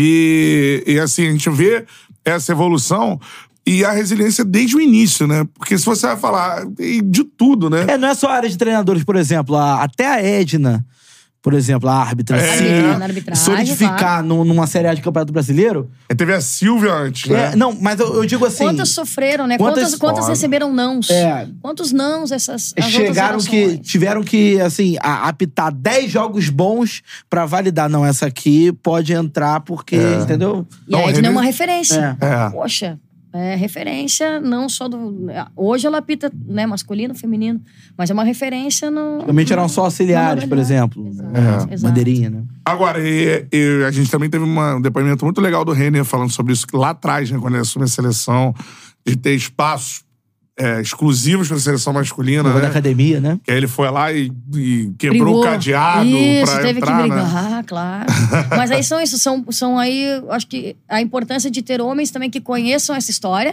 E assim, a gente vê essa evolução e a resiliência desde o início, né? Porque se você vai falar de tudo, né? Não é só a área de treinadores, por exemplo. Até a Edna... Por exemplo, a árbitra. Na arbitragem, solidificar numa Série A de Campeonato Brasileiro. Teve a Silvia antes, né? Não, mas eu digo assim... Quantas sofreram, né? Quantas receberam nãos? Quantos nãos essas tiveram que, assim, apitar 10 jogos bons pra validar. Não, essa aqui pode entrar porque, entendeu? E a Edna é uma referência. Poxa... referência não só do... Hoje ela apita, né, masculino, feminino, mas é uma referência no... Realmente eram só auxiliares, por exemplo. Exato. Bandeirinha, né? Agora, a gente também teve um depoimento muito legal do Renner falando sobre isso lá atrás, né, quando ele assumiu a seleção, de ter espaços exclusivos para a seleção masculina, né? Da academia, né? Que aí ele foi lá e quebrou o cadeado pra teve entrar, que brigar, né? claro. Mas aí são aí, acho que a importância de ter homens também que conheçam essa história,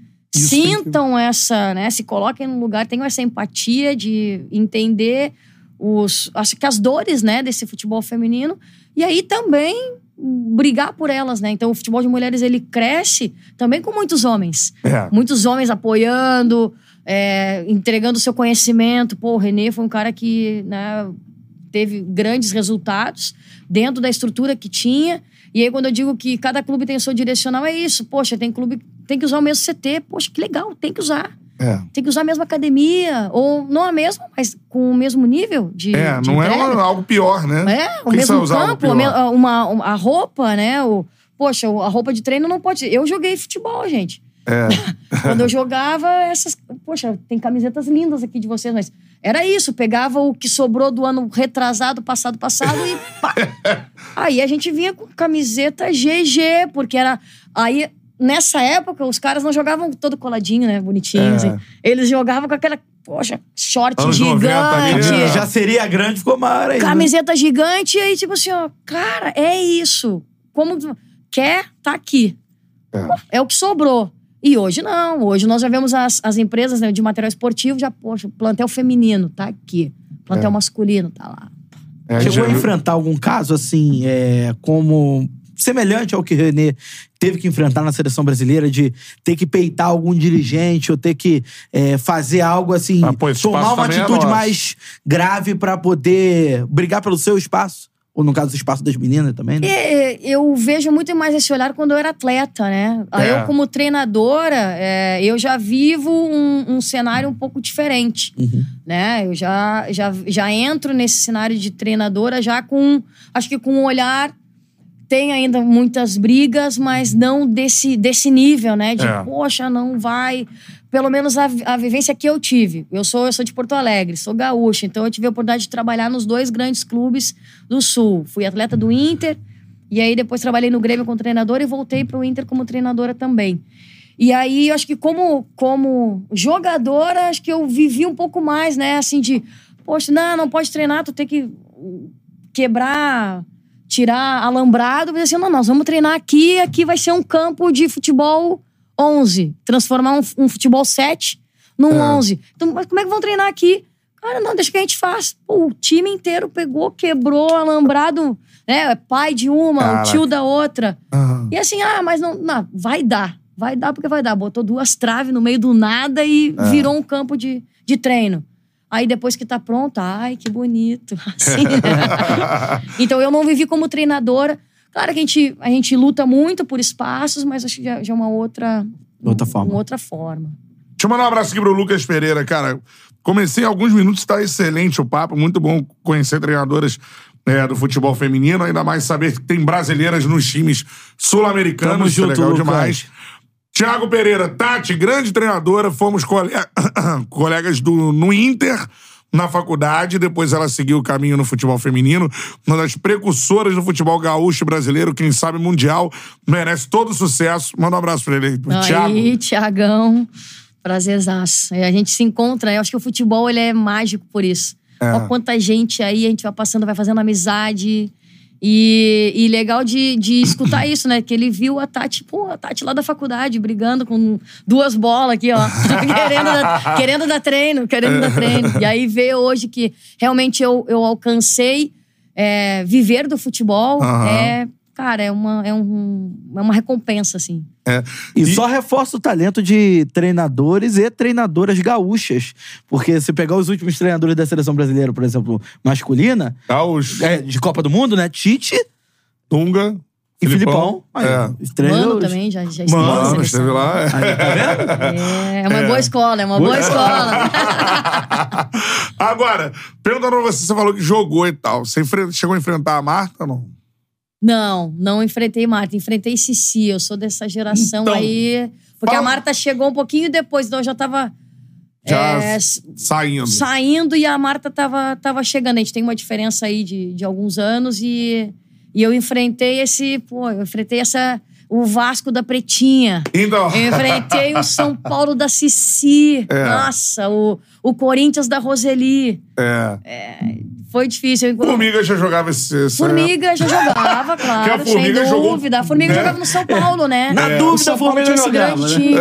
sintam essa, né? Se coloquem no lugar, tenham essa empatia de entender acho que as dores, né, desse futebol feminino, e aí também brigar por elas, né? Então o futebol de mulheres, ele cresce também com muitos homens. Muitos homens apoiando, entregando o seu conhecimento. Pô, o René foi um cara que, né, teve grandes resultados dentro da estrutura que tinha. E aí, quando eu digo que cada clube tem o seu direcional, é isso. Poxa, tem clube que tem que usar o mesmo CT. Poxa, que legal, tem que usar. Tem que usar a mesma academia. Ou não a mesma, mas com o mesmo nível de não entrega. É algo pior, né? O mesmo campo, a roupa, né? Poxa, a roupa de treino não pode... Eu joguei futebol, gente. Quando eu jogava, Poxa, tem camisetas lindas aqui de vocês, mas era isso. Pegava o que sobrou do ano retrasado, passado e pá. Aí a gente vinha com camiseta GG, porque era... Aí... Nessa época, os caras não jogavam todo coladinho, né? Bonitinho, assim. Eles jogavam com aquela, poxa, short anos gigante. 90, já seria grande, ficou maior aí. Camiseta gigante, e aí, tipo assim, ó, cara, é isso. Como quer, tá aqui. É o que sobrou. E hoje não. Hoje nós já vemos as empresas, né, de material esportivo, já, poxa, plantel feminino, tá aqui. Plantel masculino, tá lá. Chegou a enfrentar algum caso, assim, como... semelhante ao que o René teve que enfrentar na seleção brasileira, de ter que peitar algum dirigente ou ter que fazer algo assim, tomar uma atitude mais grave pra poder brigar pelo seu espaço? Ou, no caso, o espaço das meninas também, né? Eu vejo muito mais esse olhar quando eu era atleta, né? Eu, como treinadora, eu já vivo um cenário um pouco diferente, né? Eu já entro nesse cenário de treinadora já com... Acho que com um olhar... Tem ainda muitas brigas, mas não desse nível, né? De, poxa, não vai... Pelo menos a vivência que eu tive. Eu sou de Porto Alegre, sou gaúcha, então eu tive a oportunidade de trabalhar nos 2 grandes clubes do Sul. Fui atleta do Inter, e aí depois trabalhei no Grêmio como treinadora e voltei pro Inter como treinadora também. E aí, eu acho que como jogadora, acho que eu vivi um pouco mais, né? Assim, de, poxa, não pode treinar, tu tem que quebrar... tirar alambrado, mas assim, não, nós vamos treinar aqui vai ser um campo de futebol 11, transformar um futebol 7 num 11. Então, mas como é que vão treinar aqui? Cara, não, deixa que a gente faz. Pô, o time inteiro pegou, quebrou alambrado, né? Pai de uma, o tio da outra. E assim, mas não, vai dar porque vai dar. Botou 2 traves no meio do nada e virou um campo de treino. Aí depois que tá pronto, ai, que bonito. Assim, né? Então eu não vivi como treinadora. Claro que a gente luta muito por espaços, mas acho que já é uma outra forma. Uma outra forma. Deixa eu mandar um abraço aqui pro Lucas Pereira, cara. Comecei há alguns minutos, tá excelente o papo. Muito bom conhecer treinadoras do futebol feminino. Ainda mais saber que tem brasileiras nos times sul-americanos. Isso é legal demais. Thiago Pereira, Tati, grande treinadora, fomos colegas no Inter, na faculdade, depois ela seguiu o caminho no futebol feminino, uma das precursoras do futebol gaúcho brasileiro, quem sabe mundial, merece todo sucesso. Manda um abraço pra ele aí, pro Thiago. Aí, Thiagão, prazerzaço. A gente se encontra, eu acho que o futebol ele é mágico por isso. Olha quanta gente aí, a gente vai passando, vai fazendo amizade... E legal de escutar isso, né? Que ele viu a Tati lá da faculdade, brigando com 2 bolas aqui, ó. querendo dar treino. E aí vê hoje que realmente eu alcancei viver do futebol. Cara, é uma recompensa, assim. E só reforça o talento de treinadores e treinadoras gaúchas. Porque se pegar os últimos treinadores da seleção brasileira, por exemplo, masculina... Gaúcho. De Copa do Mundo, né? Tite... Tunga... E Filipão. Mano também já esteve Mano, esteve lá. Aí, tá vendo? É uma boa escola, boa escola. Agora, perguntando pra você falou que jogou e tal. Você chegou a enfrentar a Marta ou não? Não enfrentei Marta, enfrentei Cici. Eu sou dessa geração então, aí. Porque a Marta chegou um pouquinho depois, então eu já tava saindo e a Marta tava chegando. A gente tem uma diferença aí de alguns anos e eu enfrentei o Vasco da Pretinha. Então. Eu enfrentei o São Paulo da Cici. Nossa, o Corinthians da Roseli. Foi difícil. Formiga já jogava Formiga já jogava, claro, sem dúvida. A Formiga jogava no São Paulo, né? Na dúvida, a Formiga tinha esse grande time.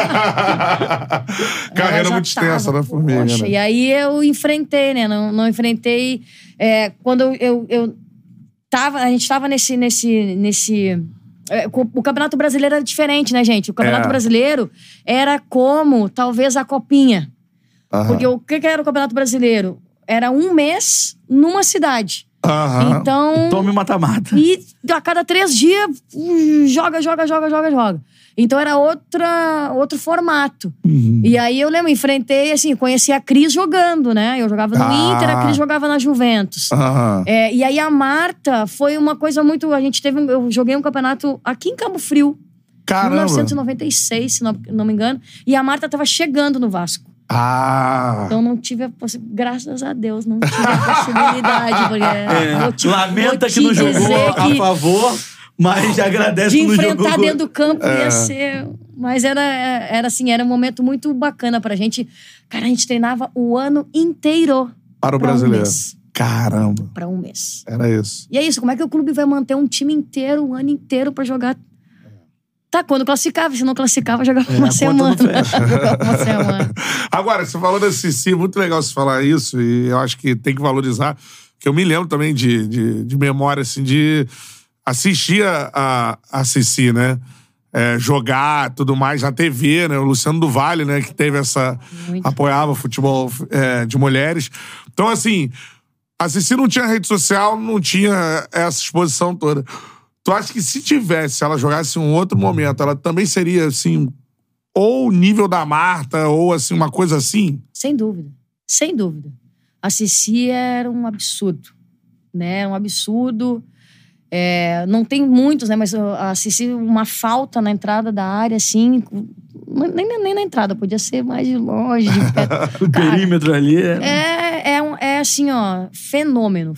Carreira muito extensa da Formiga, poxa, né? E aí eu enfrentei, né? Não enfrentei... quando a gente tava nesse o Campeonato Brasileiro era diferente, né, gente? O Campeonato Brasileiro era como, talvez, a Copinha. Porque o que era o Campeonato Brasileiro? Era um mês numa cidade. Então... Tome mata-mata. E a cada 3 dias, joga. Então era outro formato. E aí eu lembro, enfrentei, assim, conheci a Cris jogando, né? Eu jogava no Inter, a Cris jogava na Juventus. E aí a Marta foi uma coisa muito... Eu joguei um campeonato aqui em Cabo Frio. Caramba. Em 1996, se não me engano. E a Marta tava chegando no Vasco. Então não tive a possibilidade. Graças a Deus, não tive a possibilidade. Lamenta que não jogou a favor, mas agradece que não jogou. De enfrentar dentro do campo ia ser... Mas era assim, era um momento muito bacana pra gente. Cara, a gente treinava o ano inteiro. Para o brasileiro. Caramba. Pra 1 mês. Era isso. E é isso, como é que o clube vai manter um time inteiro, um ano inteiro pra jogar... Tá, quando classificava. Se não classificava, jogava uma semana. Agora, você falou da Cici, muito legal você falar isso, e eu acho que tem que valorizar, que eu me lembro também de memória, assim, de assistia a Cici, né? Jogar, tudo mais, na TV, né? O Luciano do Vale, né? Que teve apoiava o futebol de mulheres. Então, assim, a Cici não tinha rede social, não tinha essa exposição toda. Tu acha que se tivesse, ela jogasse em um outro momento, ela também seria, assim, ou o nível da Marta, ou, assim, uma coisa assim? Sem dúvida. Sem dúvida. A Cici era um absurdo, né? Um absurdo. Não tem muitos, né? Mas a Cici, uma falta na entrada da área, assim... Nem na entrada, podia ser mais de longe. O perímetro ali. É assim, ó, fenômeno.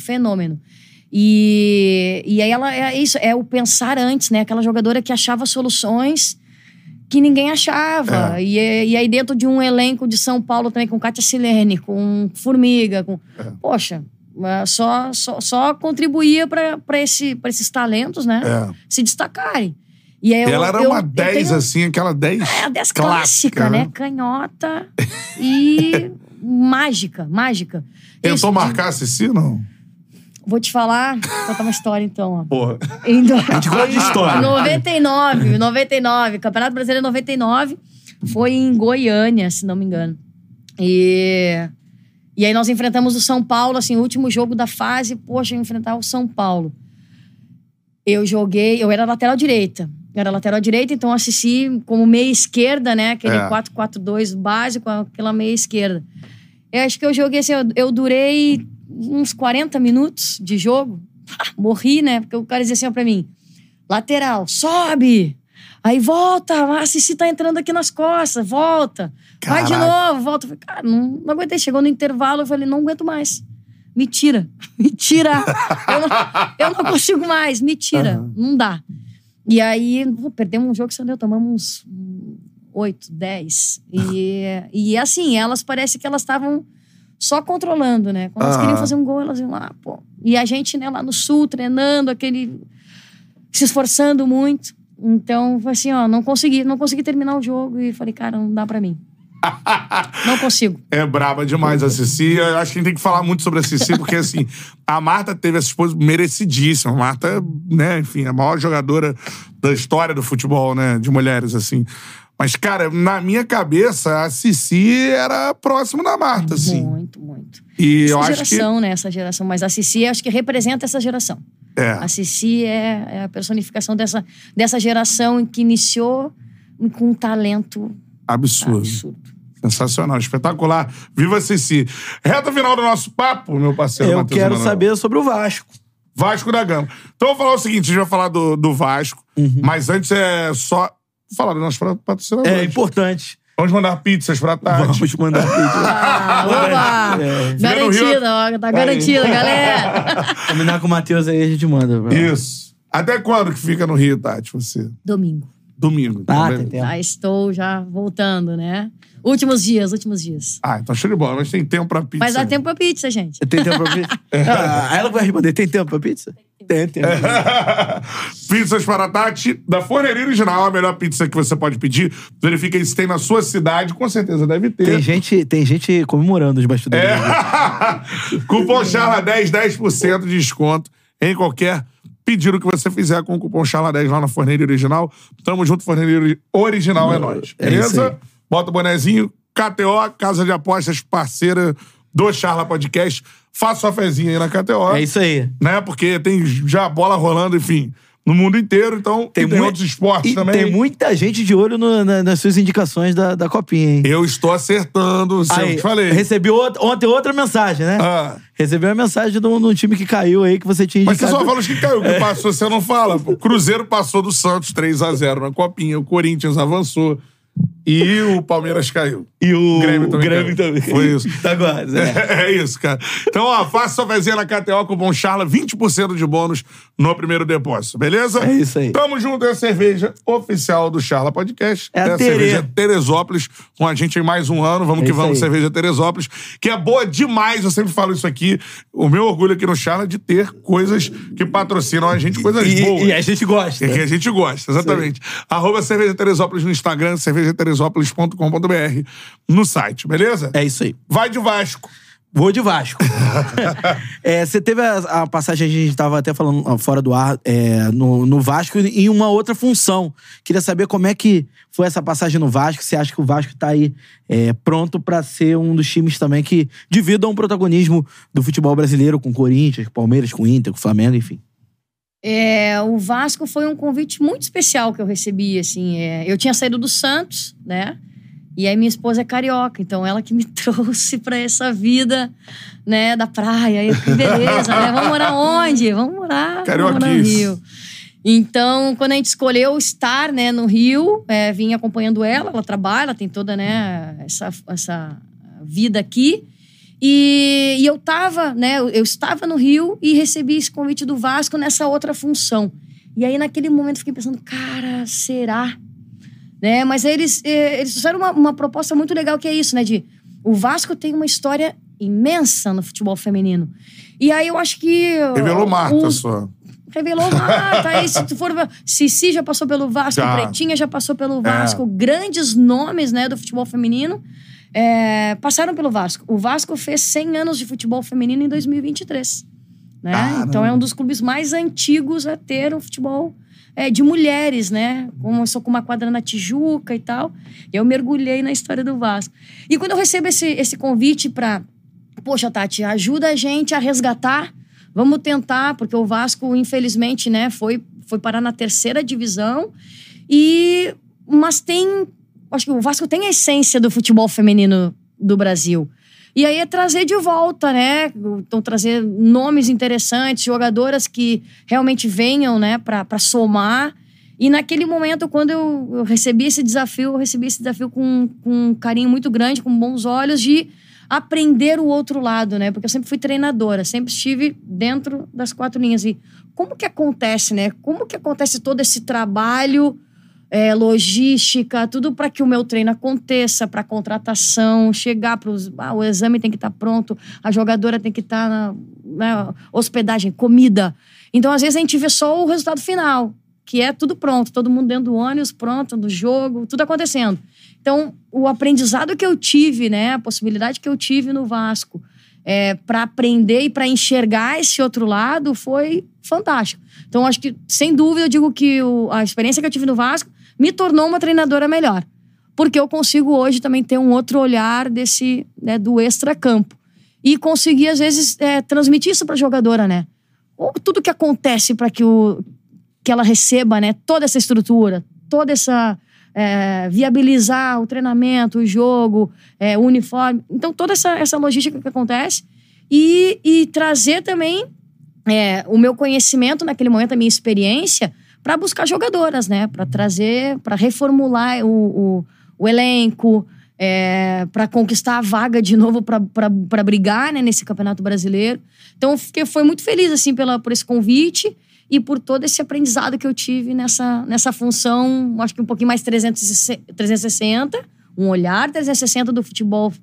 E aí ela é o pensar antes, né? Aquela jogadora que achava soluções que ninguém achava. E aí dentro de um elenco de São Paulo também, com Kátia Silene, com Formiga, poxa, só contribuía para esses talentos, né? Se destacarem. E aí ela era uma 10, assim, aquela 10 a 10 clássica, né? Canhota e mágica. Tentou marcar a Cici, não? Vou te falar, vou contar uma história então, ó. Porra. A gente gosta de história. 99, Campeonato Brasileiro 99, foi em Goiânia, se não me engano. E aí nós enfrentamos o São Paulo, assim, o último jogo da fase, poxa, enfrentar o São Paulo. Eu era lateral direita, então assisti como meia esquerda, né, aquele 4-4-2 básico, aquela meia esquerda. Eu acho que eu joguei assim, eu durei uns 40 minutos de jogo, morri, né, porque o cara dizia assim pra mim, lateral, sobe, aí volta, a Cici tá entrando aqui nas costas, volta, vai de novo, volta. Eu falei, cara, não aguentei, chegou no intervalo, eu falei, não aguento mais. Me tira. Eu não consigo mais, me tira. Não dá. E aí, perdemos um jogo, tomamos uns 8, 10. E assim, elas parece que elas estavam só controlando, né? Quando elas queriam fazer um gol, elas iam lá, pô. E a gente, né, lá no Sul, treinando, se esforçando muito. Então, foi assim, ó, não consegui terminar o jogo e falei, cara, não dá pra mim. Não consigo. É braba demais a Cici. Eu acho que a gente tem que falar muito sobre a Cici, porque, assim, a Marta teve essa esposa merecidíssima. A Marta, né, enfim, a maior jogadora da história do futebol, né, de mulheres, assim. Mas, cara, na minha cabeça, a Cici era próximo da Marta, assim. Muito. E essa eu acho geração, né, essa geração. Mas a Cici, acho que representa essa geração. A Cici é a personificação dessa geração que iniciou com um talento absurdo. Sensacional, espetacular. Viva a Cici. Reta final do nosso papo, meu parceiro Matheus. Eu quero saber sobre o Vasco. Vasco da Gama. Então, eu vou falar o seguinte, a gente vai falar do Vasco, mas antes só falar do nosso patrocinador. É importante. Vamos mandar pizzas pra Tati. Vamos mandar pizzas. Garantida, ó. Tá garantida, galera. Combinar com o Matheus aí, a gente manda. Isso. Até quando que fica no Rio, Tati, você? Domingo. Tem tempo. Já estou voltando, né? Últimos dias. Então show de bola. Mas tem tempo pra pizza. Mas dá tempo pra pizza, gente. Tem tempo pra pizza? Aí ela vai responder, tem tempo pra pizza? Tem tempo. Pizzas para a Tati, da Forneria Original, a melhor pizza que você pode pedir. Verifica aí se tem na sua cidade, com certeza deve ter. Tem gente comemorando os bastidores. Cupom CHARLA10, 10% de desconto em qualquer pedido que você fizer com o cupom CHARLA10 lá na Forneria Original. Tamo junto, Forneria Original é nóis. Beleza? Bota o bonezinho. KTO, Casa de Apostas, parceira do Charla Podcast. Faça sua fezinha aí na KTO. É isso aí. Né? Porque tem já bola rolando, enfim, no mundo inteiro. Então, tem outros esportes também. Tem muita gente de olho nas suas indicações da Copinha, hein? Eu estou acertando, sempre te falei. Recebi ontem outra mensagem, né? Recebi uma mensagem de um time que caiu aí, que você tinha indicado. Mas você só fala os que caiu, que passou, você não fala. O Cruzeiro passou do Santos 3-0 na Copinha, o Corinthians avançou. E o Palmeiras caiu. E o Grêmio também. Foi isso. Tá quase. É isso, cara. Então, faça sua fezinha na KTO com o bom Charla, 20% de bônus no primeiro depósito, beleza? É isso aí. Tamo junto, é a cerveja oficial do Charla Podcast. É a cerveja Teresópolis, com a gente em mais um ano. Vamos que vamos, cerveja Teresópolis, que é boa demais, eu sempre falo isso aqui. O meu orgulho aqui no Charla é de ter coisas que patrocinam a gente, coisas boas. E a gente gosta. E que a gente gosta, exatamente. @cerveja Teresópolis no Instagram, cervejateresópolis.com.br no site, beleza? É isso aí. Vai de Vasco. Vou de Vasco. Você teve a passagem, a gente tava até falando fora do ar, no Vasco, em uma outra função. Queria saber como é que foi essa passagem no Vasco. Você acha que o Vasco tá aí pronto pra ser um dos times também que dividam o protagonismo do futebol brasileiro com Corinthians, com Palmeiras, com Inter, com Flamengo, enfim? O Vasco foi um convite muito especial que eu recebi, assim. Eu tinha saído do Santos, né? E aí minha esposa é carioca, então ela que me trouxe pra essa vida, né, da praia. E que beleza, né? Vamos morar onde? Vamos morar no Rio. Então, quando a gente escolheu estar, né, no Rio, vim acompanhando ela trabalha, ela tem toda, né, essa vida aqui. E eu tava, né, eu estava no Rio e recebi esse convite do Vasco nessa outra função. E aí, naquele momento, fiquei pensando, cara, será? Né? Mas aí eles fizeram uma proposta muito legal, que é isso, né? O Vasco tem uma história imensa no futebol feminino. E aí eu acho que... Revelou Marta, só. Revelou Marta. Aí se tu for... Cici já passou pelo Vasco, Pretinha já passou pelo Vasco. Grandes nomes, né, do futebol feminino passaram pelo Vasco. O Vasco fez 100 anos de futebol feminino em 2023. Né? Então é um dos clubes mais antigos a ter um futebol de mulheres, né? Começou com uma quadra na Tijuca e tal. Eu mergulhei na história do Vasco. E quando eu recebo esse convite pra... Poxa, Tati, ajuda a gente a resgatar. Vamos tentar, porque o Vasco, infelizmente, né? Foi parar na 3ª divisão. Mas acho que o Vasco tem a essência do futebol feminino do Brasil. E aí trazer de volta, né? Então, trazer nomes interessantes, jogadoras que realmente venham, né, pra somar. E naquele momento, quando eu recebi esse desafio, com um carinho muito grande, com bons olhos, de aprender o outro lado, né? Porque eu sempre fui treinadora, sempre estive dentro das 4 linhas. E como que acontece, né? Como que acontece todo esse trabalho... logística, tudo para que o meu treino aconteça, para contratação, chegar para o exame tem que estar pronto, a jogadora tem que estar na hospedagem, comida. Então, às vezes, a gente vê só o resultado final, que é tudo pronto, todo mundo dentro do ônibus, pronto, do jogo, tudo acontecendo. Então, o aprendizado que eu tive, né, a possibilidade que eu tive no Vasco, para aprender e para enxergar esse outro lado foi fantástico. Então, acho que, sem dúvida, eu digo que a experiência que eu tive no Vasco me tornou uma treinadora melhor. Porque eu consigo hoje também ter um outro olhar desse, né, do extracampo. E conseguir, às vezes, transmitir isso para a jogadora, né? Ou tudo que acontece para que ela receba, né, toda essa estrutura, toda essa... viabilizar o treinamento, o jogo, o uniforme. Então, toda essa logística que acontece. E trazer também o meu conhecimento naquele momento, a minha experiência, para buscar jogadoras, né? Para trazer, para reformular o elenco, para conquistar a vaga de novo, para brigar, né, nesse Campeonato Brasileiro. Então, foi muito feliz, assim, por esse convite e por todo esse aprendizado que eu tive nessa função, acho que um pouquinho mais 360, um olhar 360 do futebol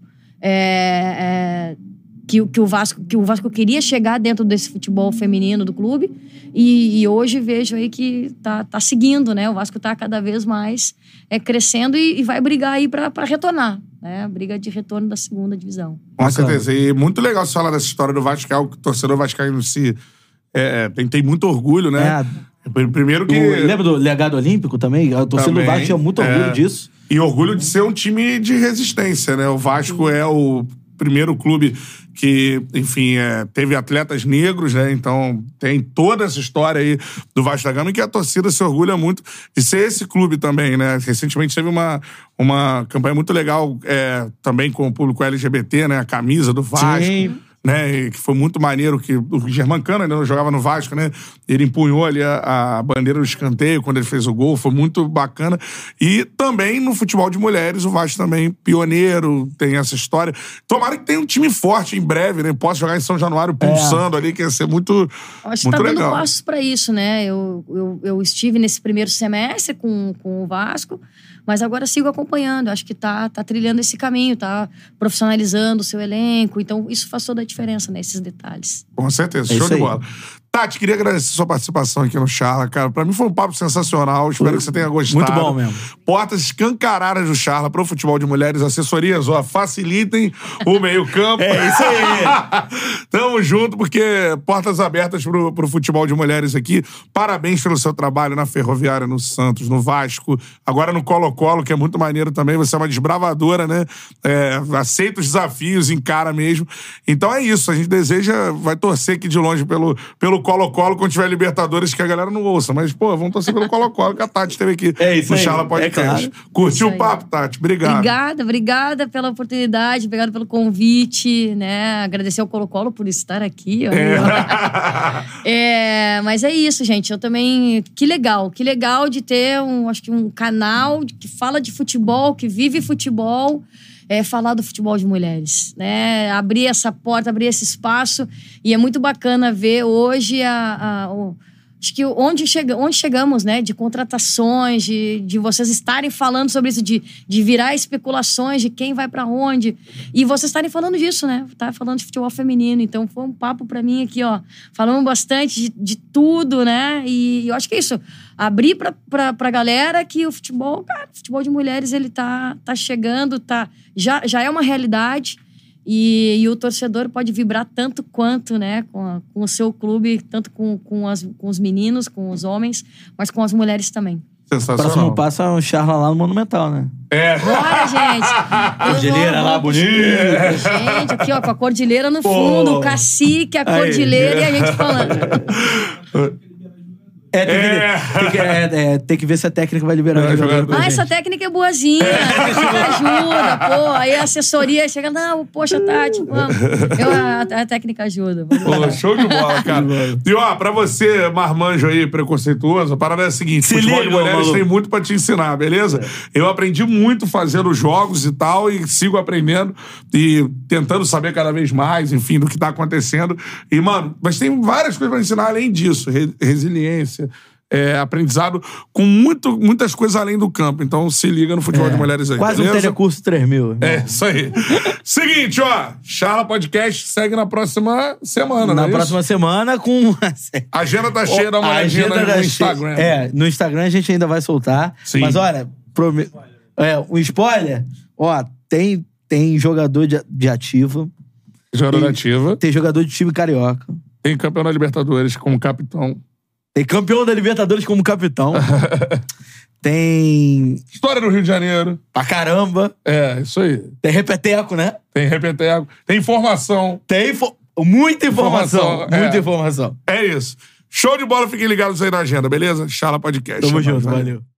que o Vasco queria chegar dentro desse futebol feminino do clube. E hoje vejo aí que tá seguindo, né? O Vasco tá cada vez mais crescendo e vai brigar aí para retornar, né? A briga de retorno da 2ª divisão. Com certeza. E muito legal você falar dessa história do Vasco, que é algo que o torcedor vascaíno tem muito orgulho, né? Primeiro que... Lembra do legado olímpico também? A torcida do Vasco tinha muito orgulho disso. E orgulho de ser um time de resistência, né? O Vasco é o primeiro clube que, enfim, teve atletas negros, né? Então tem toda essa história aí do Vasco da Gama, e que a torcida se orgulha muito de ser esse clube também, né? Recentemente teve uma campanha muito legal também com o público LGBT, né? A camisa do Vasco. Sim. Né, que foi muito maneiro, que o Germancano ainda jogava no Vasco, né? Ele empunhou ali a bandeira do escanteio quando ele fez o gol, foi muito bacana. E também no futebol de mulheres, o Vasco também pioneiro, tem essa história. Tomara que tenha um time forte em breve, né? Posso jogar em São Januário pulsando ali, que ia ser muito, acho muito que tá legal. Dando passos pra isso, né? Eu estive nesse primeiro semestre com o Vasco, mas agora sigo acompanhando. Acho que tá trilhando esse caminho, tá profissionalizando o seu elenco. Então, isso faz toda a diferença, né? Esses detalhes. Com certeza, show de bola. Tati, queria agradecer a sua participação aqui no Charla, cara. Pra mim foi um papo sensacional. Espero que você tenha gostado. Muito bom mesmo. Portas escancaradas do Charla pro futebol de mulheres. Assessorias, ó, facilitem o meio-campo. É isso aí. Tamo junto, porque portas abertas pro futebol de mulheres aqui. Parabéns pelo seu trabalho na Ferroviária, no Santos, no Vasco, agora no Colo-Colo, que é muito maneiro também. Você é uma desbravadora, né? Aceita os desafios, encara mesmo. Então é isso. A gente deseja, vai torcer aqui de longe pelo Colo-Colo quando tiver Libertadores, que a galera não ouça. Mas, pô, vamos torcer pelo Colo-Colo, que a Tati esteve aqui no Charla Podcast. Claro. Curtiu o papo, Tati? Obrigado. Obrigada pela oportunidade, obrigada pelo convite, né? Agradecer ao Colo-Colo por estar aqui. Mas é isso, gente. Eu também... Que legal de ter acho que um canal que fala de futebol, que vive futebol, falar do futebol de mulheres, né? Abrir essa porta, abrir esse espaço. E é muito bacana ver hoje acho que onde chegamos, né? De contratações, de vocês estarem falando sobre isso, de virar especulações de quem vai pra onde. E vocês estarem falando disso, né? Tá falando de futebol feminino. Então foi um papo pra mim aqui, ó. Falamos bastante de tudo, né? E eu acho que é isso. Abrir pra galera que o futebol, cara, o futebol de mulheres, ele tá chegando, já é uma realidade. E o torcedor pode vibrar tanto quanto, né, com o seu clube, tanto com os meninos, com os homens, mas com as mulheres também. Sensacional. Próximo passo é um Charla lá no Monumental, né? Bora, gente! Cordilheira lá, bonita. Gente, aqui, ó, com a cordilheira no fundo, o cacique, a cordilheira e a gente falando. Tem que ver se a técnica vai liberar o jogador. Essa técnica é boazinha. A técnica ajuda, pô. Aí a assessoria chega, não, poxa, Tati, vamos. A técnica ajuda. Pô, show de bola, cara. E ó, pra você, marmanjo aí, preconceituoso, a parada é a seguinte: futebol de mulheres tem muito pra te ensinar, beleza? Eu aprendi muito fazendo jogos e tal, e sigo aprendendo e tentando saber cada vez mais, enfim, do que tá acontecendo. E, mano, mas tem várias coisas pra ensinar além disso. Resiliência, aprendizado com muitas coisas além do campo. Então se liga no futebol de mulheres aí. Quase beleza? um telecurso 3000. Isso aí. Seguinte, ó. Charla Podcast segue na próxima semana, Na não é próxima semana com... A agenda tá cheia, dá uma olhadinha no Instagram. No Instagram a gente ainda vai soltar. Sim. Mas olha, um spoiler, ó, tem jogador de ativa. Jogador ativa. Tem jogador de time carioca. Tem campeão da Libertadores como capitão. Tem campeão da Libertadores como capitão. Tem... História do Rio de Janeiro. Pra caramba. Isso aí. Tem repeteco, né? Tem repeteco. Tem informação. Tem muita informação. Muita informação. É isso. Show de bola. Fiquem ligados aí na agenda, beleza? Charla Podcast. Tamo junto, valeu.